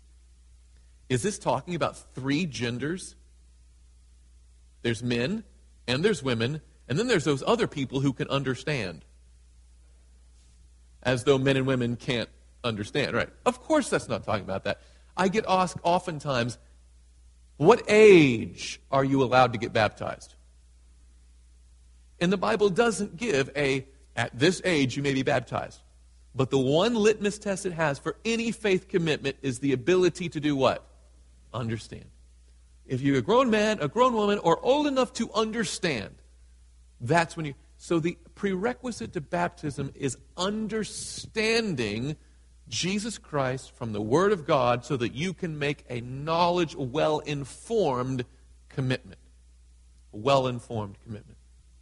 is this talking about three genders? There's men and there's women, and then there's those other people who can understand. As though men and women can't understand, right? Of course that's not talking about that. I get asked oftentimes, what age are you allowed to get baptized? And the Bible doesn't give a, at this age you may be baptized. But the one litmus test it has for any faith commitment is the ability to do what? Understand. If you're a grown man, a grown woman, or old enough to understand, that's when you... So the prerequisite to baptism is understanding Jesus Christ from the Word of God so that you can make a knowledge, well-informed commitment. A well-informed commitment.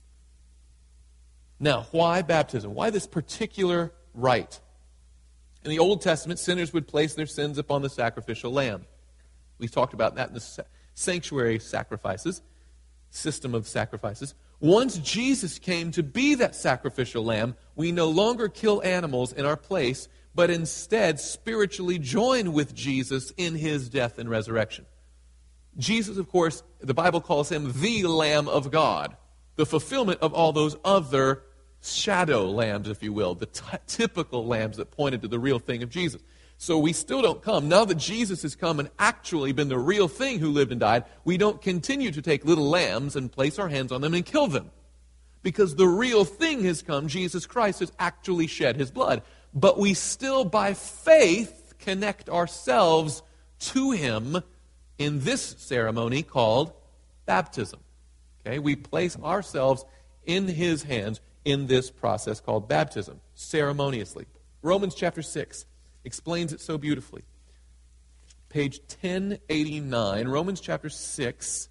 Now, why baptism? Why this particular rite? In the Old Testament, sinners would place their sins upon the sacrificial lamb. We talked about that in the sanctuary sacrifices, system of sacrifices. Once Jesus came to be that sacrificial lamb, we no longer kill animals in our place, but instead spiritually join with Jesus in his death and resurrection. Jesus, of course, the Bible calls him the Lamb of God, the fulfillment of all those other shadow lambs, if you will, the t- typical lambs that pointed to the real thing of Jesus. So we still don't come. Now that Jesus has come and actually been the real thing who lived and died, we don't continue to take little lambs and place our hands on them and kill them. Because the real thing has come. Jesus Christ has actually shed his blood. But we still, by faith, connect ourselves to him in this ceremony called baptism. Okay? We place ourselves in his hands in this process called baptism, ceremoniously. Romans chapter six explains it so beautifully. Page ten eighty-nine, Romans chapter six,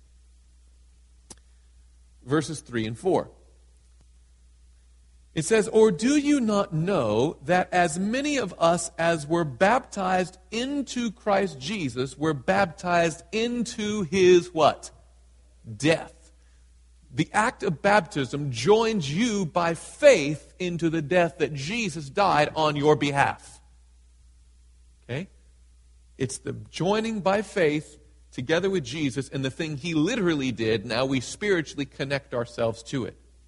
verses three and four. It says, "Or do you not know that as many of us as were baptized into Christ Jesus were baptized into his" what? Death. The act of baptism joins you by faith into the death that Jesus died on your behalf. Okay? It's the joining by faith together with Jesus and the thing he literally did. Now we spiritually connect ourselves to it.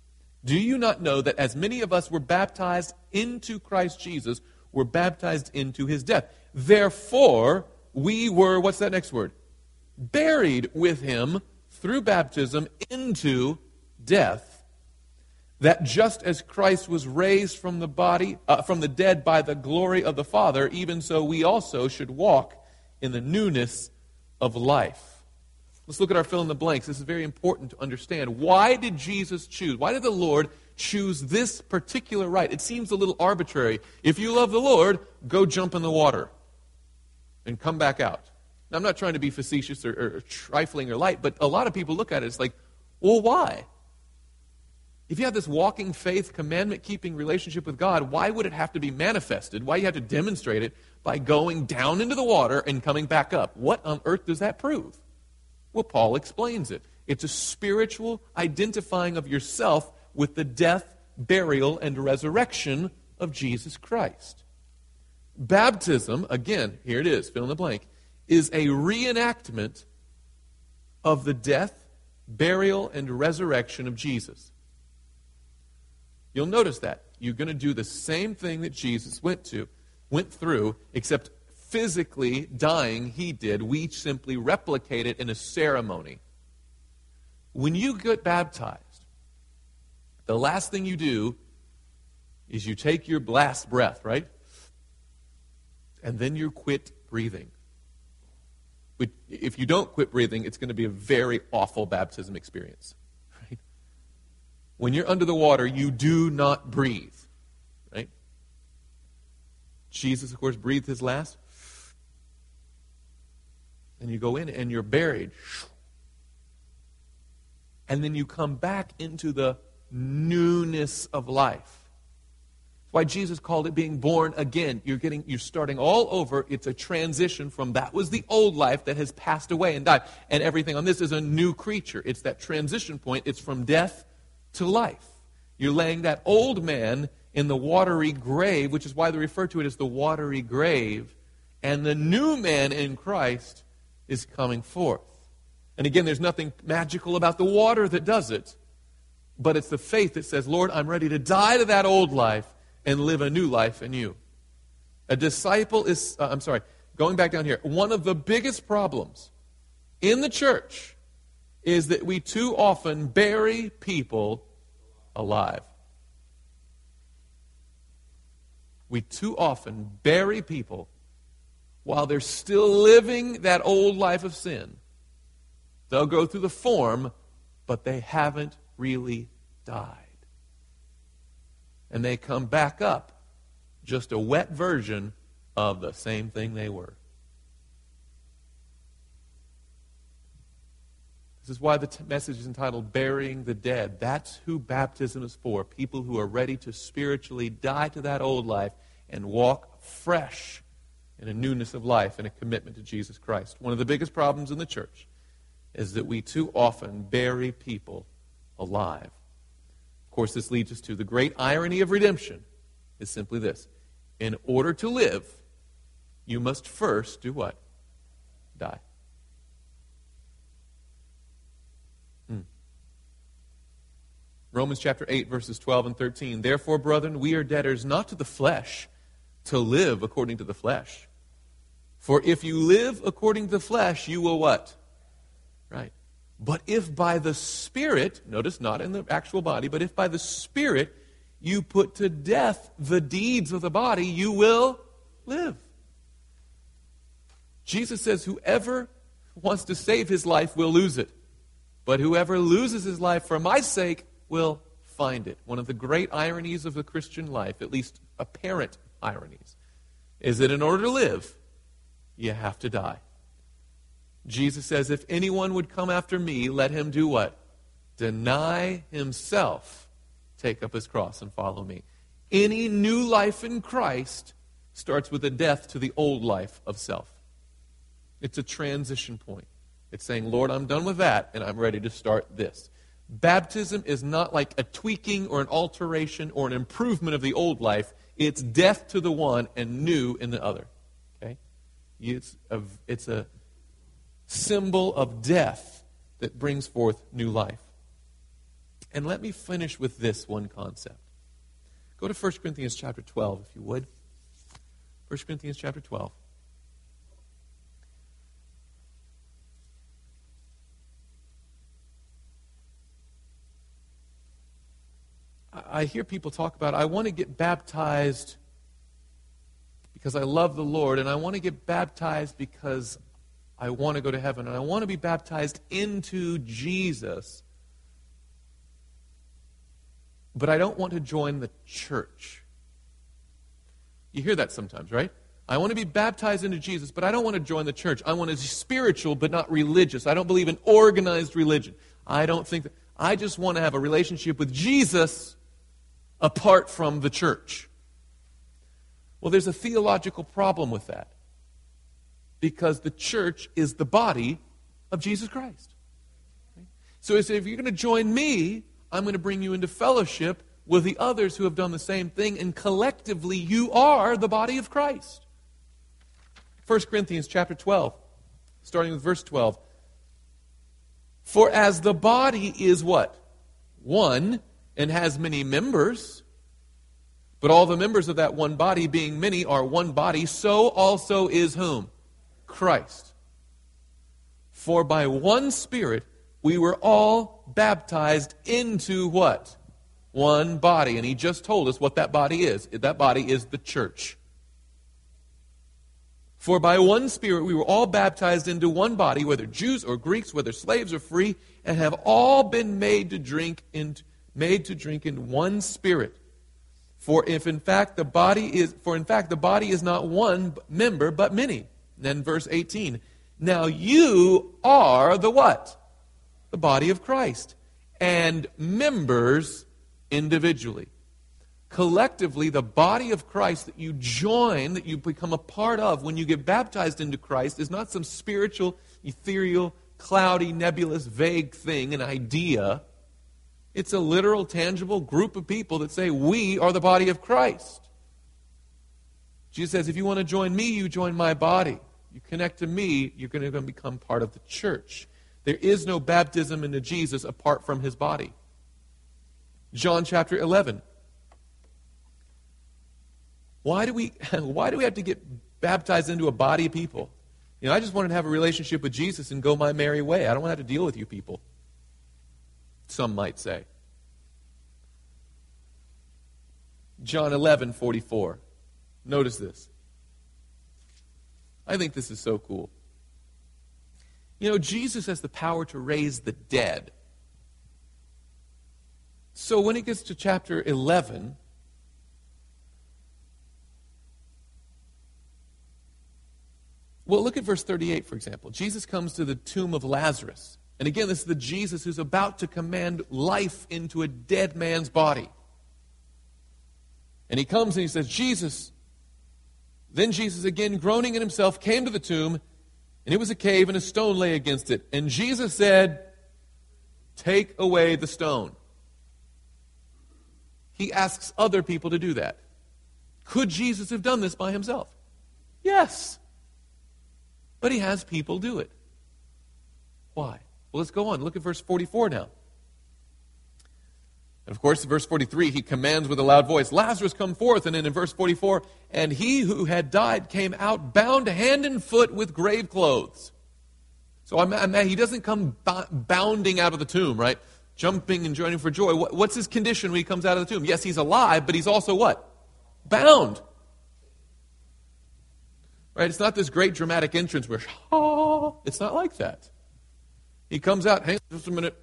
Do you not know that as many of us were baptized into Christ Jesus, were baptized into his death? Therefore, we were, what's that next word? Buried with him through baptism into death, that just as Christ was raised from the body, uh, from the dead by the glory of the Father, even so we also should walk in the newness of life. Let's look at our fill in the blanks. This is very important to understand. Why did Jesus choose? Why did the Lord choose this particular rite? It seems a little arbitrary. If you love the Lord, go jump in the water and come back out. Now, I'm not trying to be facetious or, or trifling or light, but a lot of people look at it, it's like, well, why? If you have this walking faith, commandment-keeping relationship with God, why would it have to be manifested? Why do you have to demonstrate it by going down into the water and coming back up? What on earth does that prove? Well, Paul explains it. It's a spiritual identifying of yourself with the death, burial, and resurrection of Jesus Christ. Baptism, again, here it is, fill in the blank, is a reenactment of the death, burial, and resurrection of Jesus. You'll notice that. You're going to do the same thing that Jesus went to, went through, except physically dying he did. We simply replicate it in a ceremony. When you get baptized, the last thing you do is you take your last breath, right? And then you quit breathing. But if you don't quit breathing, it's going to be a very awful baptism experience. Right? When you're under the water, you do not breathe. Right? Jesus, of course, breathed his last. And you go in and you're buried. And then you come back into the newness of life. That's why Jesus called it being born again. You're getting, you're starting all over. It's a transition from that was the old life that has passed away and died. And everything on this is a new creature. It's that transition point. It's from death to life. You're laying that old man in the watery grave, which is why they refer to it as the watery grave. And the new man in Christ is coming forth. And again, there's nothing magical about the water that does it, but it's the faith that says, Lord, I'm ready to die to that old life and live a new life in you. A disciple is, uh, I'm sorry, going back down here, one of the biggest problems in the church is that we too often bury people alive. We too often bury people while they're still living that old life of sin. They'll go through the form, but they haven't really died. And they come back up, just a wet version of the same thing they were. This is why the t- message is entitled Burying the Dead. That's who baptism is for. People who are ready to spiritually die to that old life and walk fresh in a newness of life and a commitment to Jesus Christ. One of the biggest problems in the church is that we too often bury people alive. Of course, this leads us to the great irony of redemption is simply this. In order to live, you must first do what? Die. Hmm. Romans chapter eight, verses twelve and thirteen. Therefore, brethren, we are debtors not to the flesh, to live according to the flesh. For if you live according to the flesh, you will what? Right. But if by the Spirit, notice not in the actual body, but if by the Spirit you put to death the deeds of the body, you will live. Jesus says whoever wants to save his life will lose it. But whoever loses his life for my sake will find it. One of the great ironies of the Christian life, at least apparent ironies, is that in order to live, you have to die. Jesus says, if anyone would come after me, let him do what? Deny himself, take up his cross, and follow me. Any new life in Christ starts with a death to the old life of self. It's a transition point. It's saying, Lord, I'm done with that, and I'm ready to start this. Baptism is not like a tweaking or an alteration or an improvement of the old life. It's death to the one and new in the other. Okay? It's a, it's a symbol of death that brings forth new life. And let me finish with this one concept. Go to First Corinthians chapter twelve, if you would. First Corinthians chapter twelve. I hear people talk about, I want to get baptized because I love the Lord, and I want to get baptized because I want to go to heaven, and I want to be baptized into Jesus, but I don't want to join the church. You hear that sometimes, right? I want to be baptized into Jesus, but I don't want to join the church. I want to be spiritual, but not religious. I don't believe in organized religion. I don't think that. I just want to have a relationship with Jesus apart from the church. Well, there's a theological problem with that, because the church is the body of Jesus Christ. So if you're going to join me, I'm going to bring you into fellowship with the others who have done the same thing, and collectively you are the body of Christ. First Corinthians chapter twelve, starting with verse twelve. For as the body is what? One, and has many members, but all the members of that one body, being many, are one body, so also is whom? Christ. For by one Spirit we were all baptized into what? One body. And he just told us what that body is. That body is the church. For by one Spirit we were all baptized into one body, whether Jews or Greeks, whether slaves or free, and have all been made to drink in, made to drink in one Spirit. For if in fact the body is, for in fact the body is not one member, but many. And then verse eighteen. Now you are the what? The body of Christ, and members individually. Collectively, the body of Christ that you join, that you become a part of when you get baptized into Christ, is not some spiritual, ethereal, cloudy, nebulous, vague thing, an idea. It's a literal, tangible group of people that say, we are the body of Christ. Jesus says, if you want to join me, you join my body. You connect to me, you're going to become part of the church. There is no baptism into Jesus apart from his body. John chapter eleven. Why do we why do we have to get baptized into a body of people? You know, I just wanted to have a relationship with Jesus and go my merry way. I don't want to have to deal with you people. Some might say. John eleven forty-four. Notice this. I think this is so cool. You know, Jesus has the power to raise the dead. So when it gets to chapter eleven, well, look at verse thirty-eight, for example. Jesus comes to the tomb of Lazarus. And again, this is the Jesus who's about to command life into a dead man's body. And he comes and he says, Jesus. Then Jesus, again groaning in himself, came to the tomb, and it was a cave, and a stone lay against it. And Jesus said, take away the stone. He asks other people to do that. Could Jesus have done this by himself? Yes. But he has people do it. Why? Well, let's go on. Look at verse forty-four now. And of course, in verse forty-three, he commands with a loud voice, Lazarus, come forth. And then in verse forty-four, and he who had died came out bound hand and foot with grave clothes. So I'm, I'm, he doesn't come b- bounding out of the tomb, right? Jumping and joining for joy. What, what's his condition when he comes out of the tomb? Yes, he's alive, but he's also what? Bound. Right? It's not this great dramatic entrance where, oh, it's not like that. He comes out, hang on just a minute.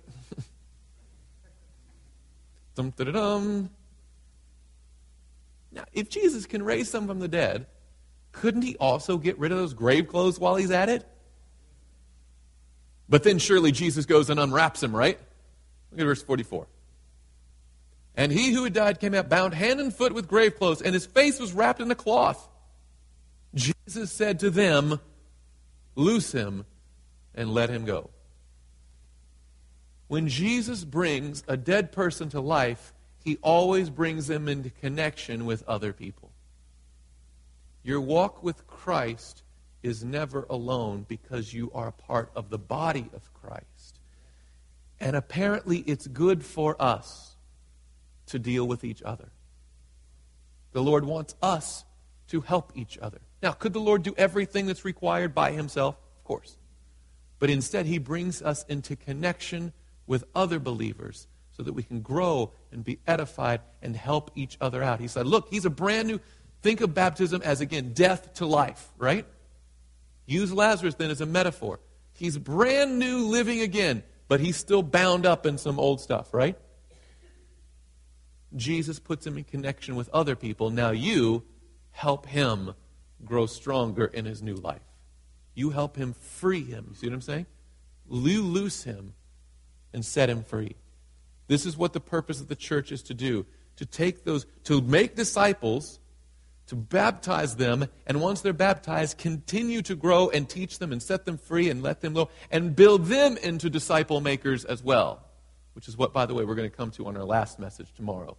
Dum, da, da, dum. Now, if Jesus can raise some from the dead, couldn't he also get rid of those grave clothes while he's at it? But then surely Jesus goes and unwraps him, right? Look at verse forty-four. And he who had died came out bound hand and foot with grave clothes, and his face was wrapped in a cloth. Jesus said to them, loose him and let him go. When Jesus brings a dead person to life, he always brings them into connection with other people. Your walk with Christ is never alone because you are a part of the body of Christ. And apparently it's good for us to deal with each other. The Lord wants us to help each other. Now, could the Lord do everything that's required by himself? Of course. But instead, he brings us into connection with other believers so that we can grow and be edified and help each other out. He said, look, he's a brand new, think of baptism as, again, death to life, right? Use Lazarus then as a metaphor. He's brand new living again, but he's still bound up in some old stuff, right? Jesus puts him in connection with other people. Now you help him grow stronger in his new life. You help him free him. You see what I'm saying? You loose him and set him free. This is what the purpose of the church is to do. To take those, to make disciples, to baptize them, and once they're baptized, continue to grow and teach them and set them free and let them know, and build them into disciple makers as well. Which is what, by the way, we're going to come to on our last message tomorrow.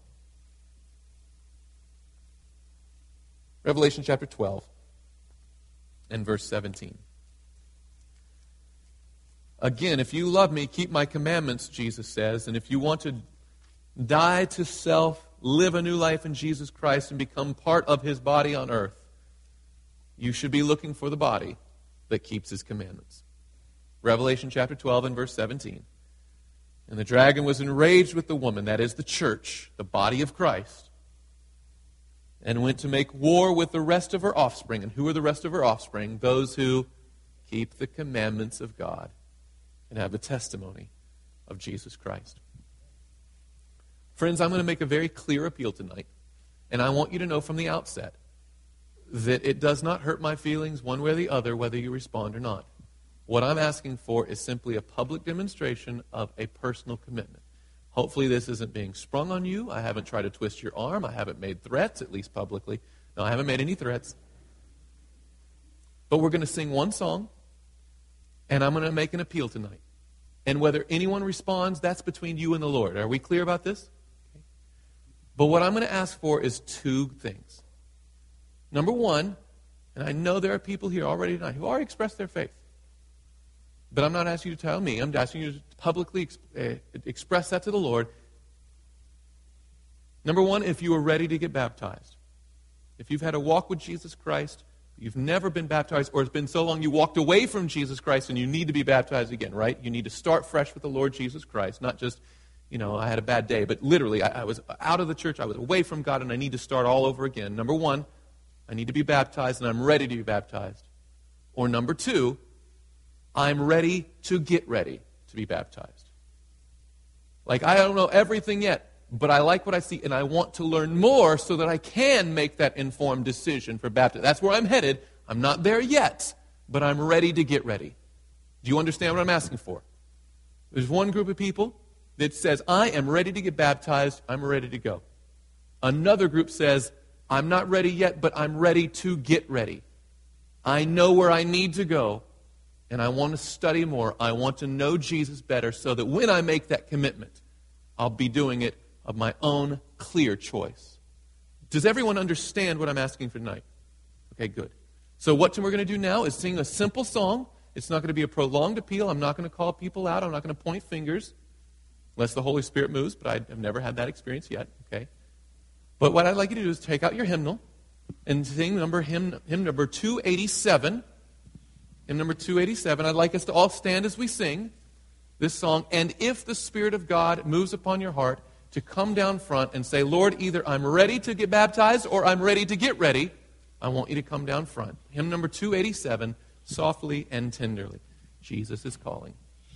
Revelation chapter twelve and verse seventeen. Again, if you love me, keep my commandments, Jesus says. And if you want to die to self, live a new life in Jesus Christ, and become part of his body on earth, you should be looking for the body that keeps his commandments. Revelation chapter twelve and verse seventeen. And the dragon was enraged with the woman, that is the church, the body of Christ, and went to make war with the rest of her offspring. And who are the rest of her offspring? Those who keep the commandments of God and have the testimony of Jesus Christ. Friends, I'm going to make a very clear appeal tonight, and I want you to know from the outset that it does not hurt my feelings one way or the other whether you respond or not. What I'm asking for is simply a public demonstration of a personal commitment. Hopefully this isn't being sprung on you. I haven't tried to twist your arm. I haven't made threats, at least publicly. No, I haven't made any threats. But we're going to sing one song, and I'm going to make an appeal tonight. And whether anyone responds, that's between you and the Lord. Are we clear about this? Okay. But what I'm going to ask for is two things. Number one, and I know there are people here already tonight who already expressed their faith. But I'm not asking you to tell me. I'm asking you to publicly ex- uh, express that to the Lord. Number one, if you are ready to get baptized. If you've had a walk with Jesus Christ, you've never been baptized, or it's been so long you walked away from Jesus Christ and you need to be baptized again, right? You need to start fresh with the Lord Jesus Christ. Not just, you know, I had a bad day, but literally I, I was out of the church, I was away from God, and I need to start all over again. Number one, I need to be baptized and I'm ready to be baptized. Or number two, I'm ready to get ready to be baptized. Like, I don't know everything yet, but I like what I see, and I want to learn more so that I can make that informed decision for baptism. That's where I'm headed. I'm not there yet, but I'm ready to get ready. Do you understand what I'm asking for? There's one group of people that says, I am ready to get baptized. I'm ready to go. Another group says, I'm not ready yet, but I'm ready to get ready. I know where I need to go. And I want to study more. I want to know Jesus better so that when I make that commitment, I'll be doing it of my own clear choice. Does everyone understand what I'm asking for tonight? Okay, good. So what we're going to do now is sing a simple song. It's not going to be a prolonged appeal. I'm not going to call people out. I'm not going to point fingers unless the Holy Spirit moves, but I've never had that experience yet. Okay. But what I'd like you to do is take out your hymnal and sing number hymn, hymn number two eighty-seven. Hymn number two eighty-seven, I'd like us to all stand as we sing this song. And if the Spirit of God moves upon your heart, to come down front and say, Lord, either I'm ready to get baptized or I'm ready to get ready, I want you to come down front. Hymn number two eighty-seven, Softly and Tenderly. Jesus is calling.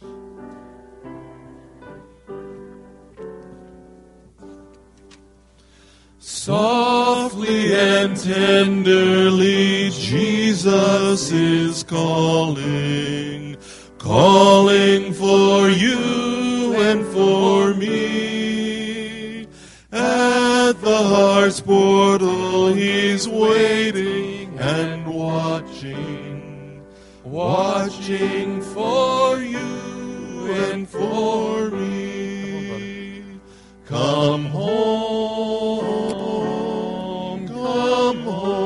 Softly and tenderly, Jesus is calling, calling for you and for me. At the heart's portal, He's waiting and watching, watching for you and for me. Come home. Come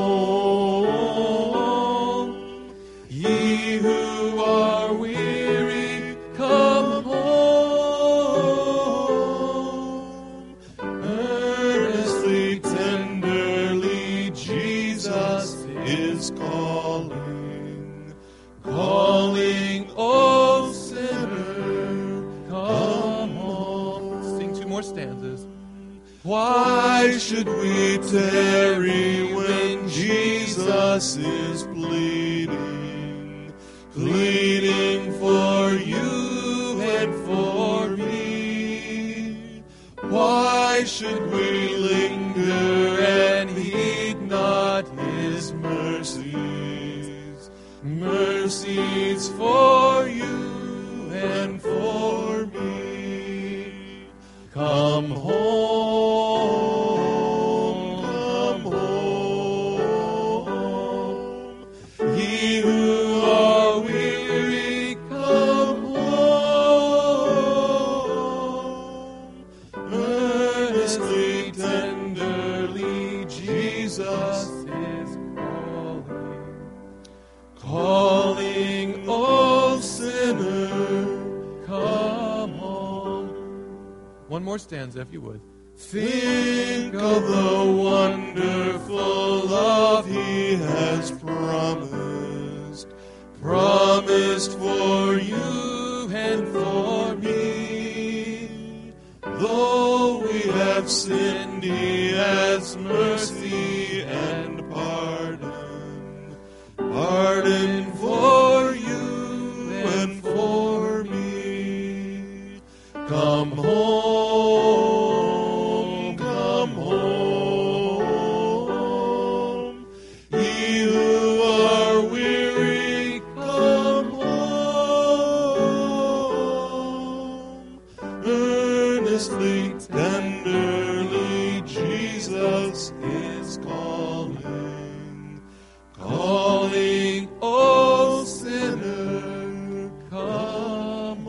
home, ye who are weary, come home. Why should we tarry when Jesus is pleading, pleading for you and for me? Why should we linger and heed not his mercies, mercies for you and for me? Come home, come home, ye who are weary, come home. Earnestly, tenderly, Jesus is calling, calling, oh sinner, come home. One more stanza, if you would. Think of the wonderful love he has promised, promised for you and for me. Though we have sinned, he has mercy and pardon, pardon for you and for me. Come home, come home, ye who are weary, come home. Earnestly, tenderly, Jesus is calling, calling, oh sinner, come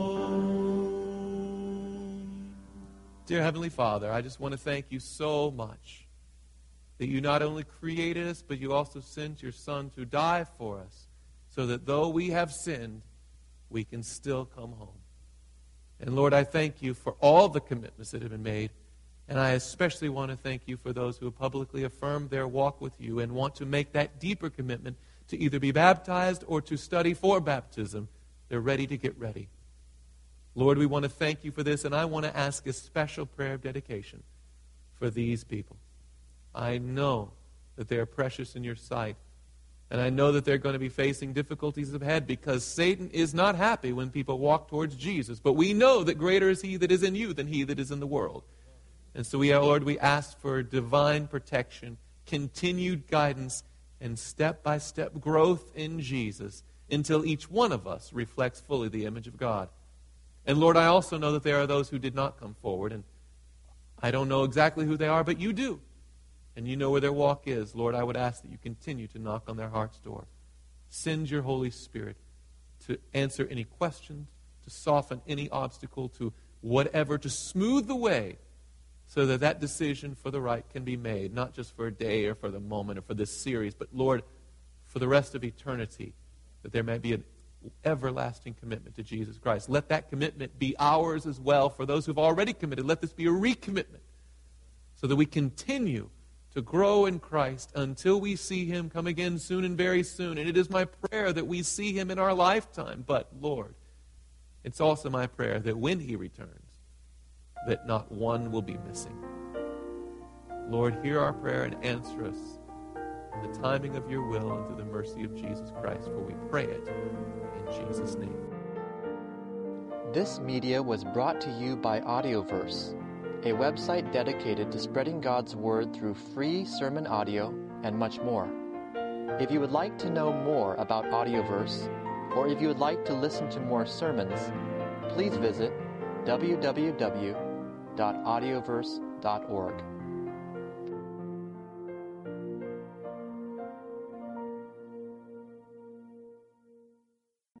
home. Dear Heavenly Father, I just want to thank you so much that you not only created us, but you also sent your Son to die for us, so that though we have sinned, we can still come home. And Lord, I thank you for all the commitments that have been made, and I especially want to thank you for those who have publicly affirmed their walk with you and want to make that deeper commitment to either be baptized or to study for baptism. They're ready to get ready. Lord, we want to thank you for this, and I want to ask a special prayer of dedication for these people. I know that they are precious in your sight, and I know that they're going to be facing difficulties ahead because Satan is not happy when people walk towards Jesus. But we know that greater is he that is in you than he that is in the world. And so, we, Lord, we ask for divine protection, continued guidance, and step-by-step growth in Jesus until each one of us reflects fully the image of God. And Lord, I also know that there are those who did not come forward, and I don't know exactly who they are, but you do. And you know where their walk is. Lord, I would ask that you continue to knock on their heart's door. Send your Holy Spirit to answer any questions, to soften any obstacle, to whatever, to smooth the way so that that decision for the right can be made, not just for a day or for the moment or for this series, but Lord, for the rest of eternity, that there may be an everlasting commitment to Jesus Christ. Let that commitment be ours as well for those who've already committed. Let this be a recommitment so that we continue to grow in Christ until we see him come again soon and very soon. And it is my prayer that we see him in our lifetime. But, Lord, it's also my prayer that when he returns, that not one will be missing. Lord, hear our prayer and answer us in the timing of your will and through the mercy of Jesus Christ, for we pray it in Jesus' name. This media was brought to you by Audioverse, a website dedicated to spreading God's Word through free sermon audio and much more. If you would like to know more about Audioverse, or if you would like to listen to more sermons, please visit w w w dot audioverse dot org.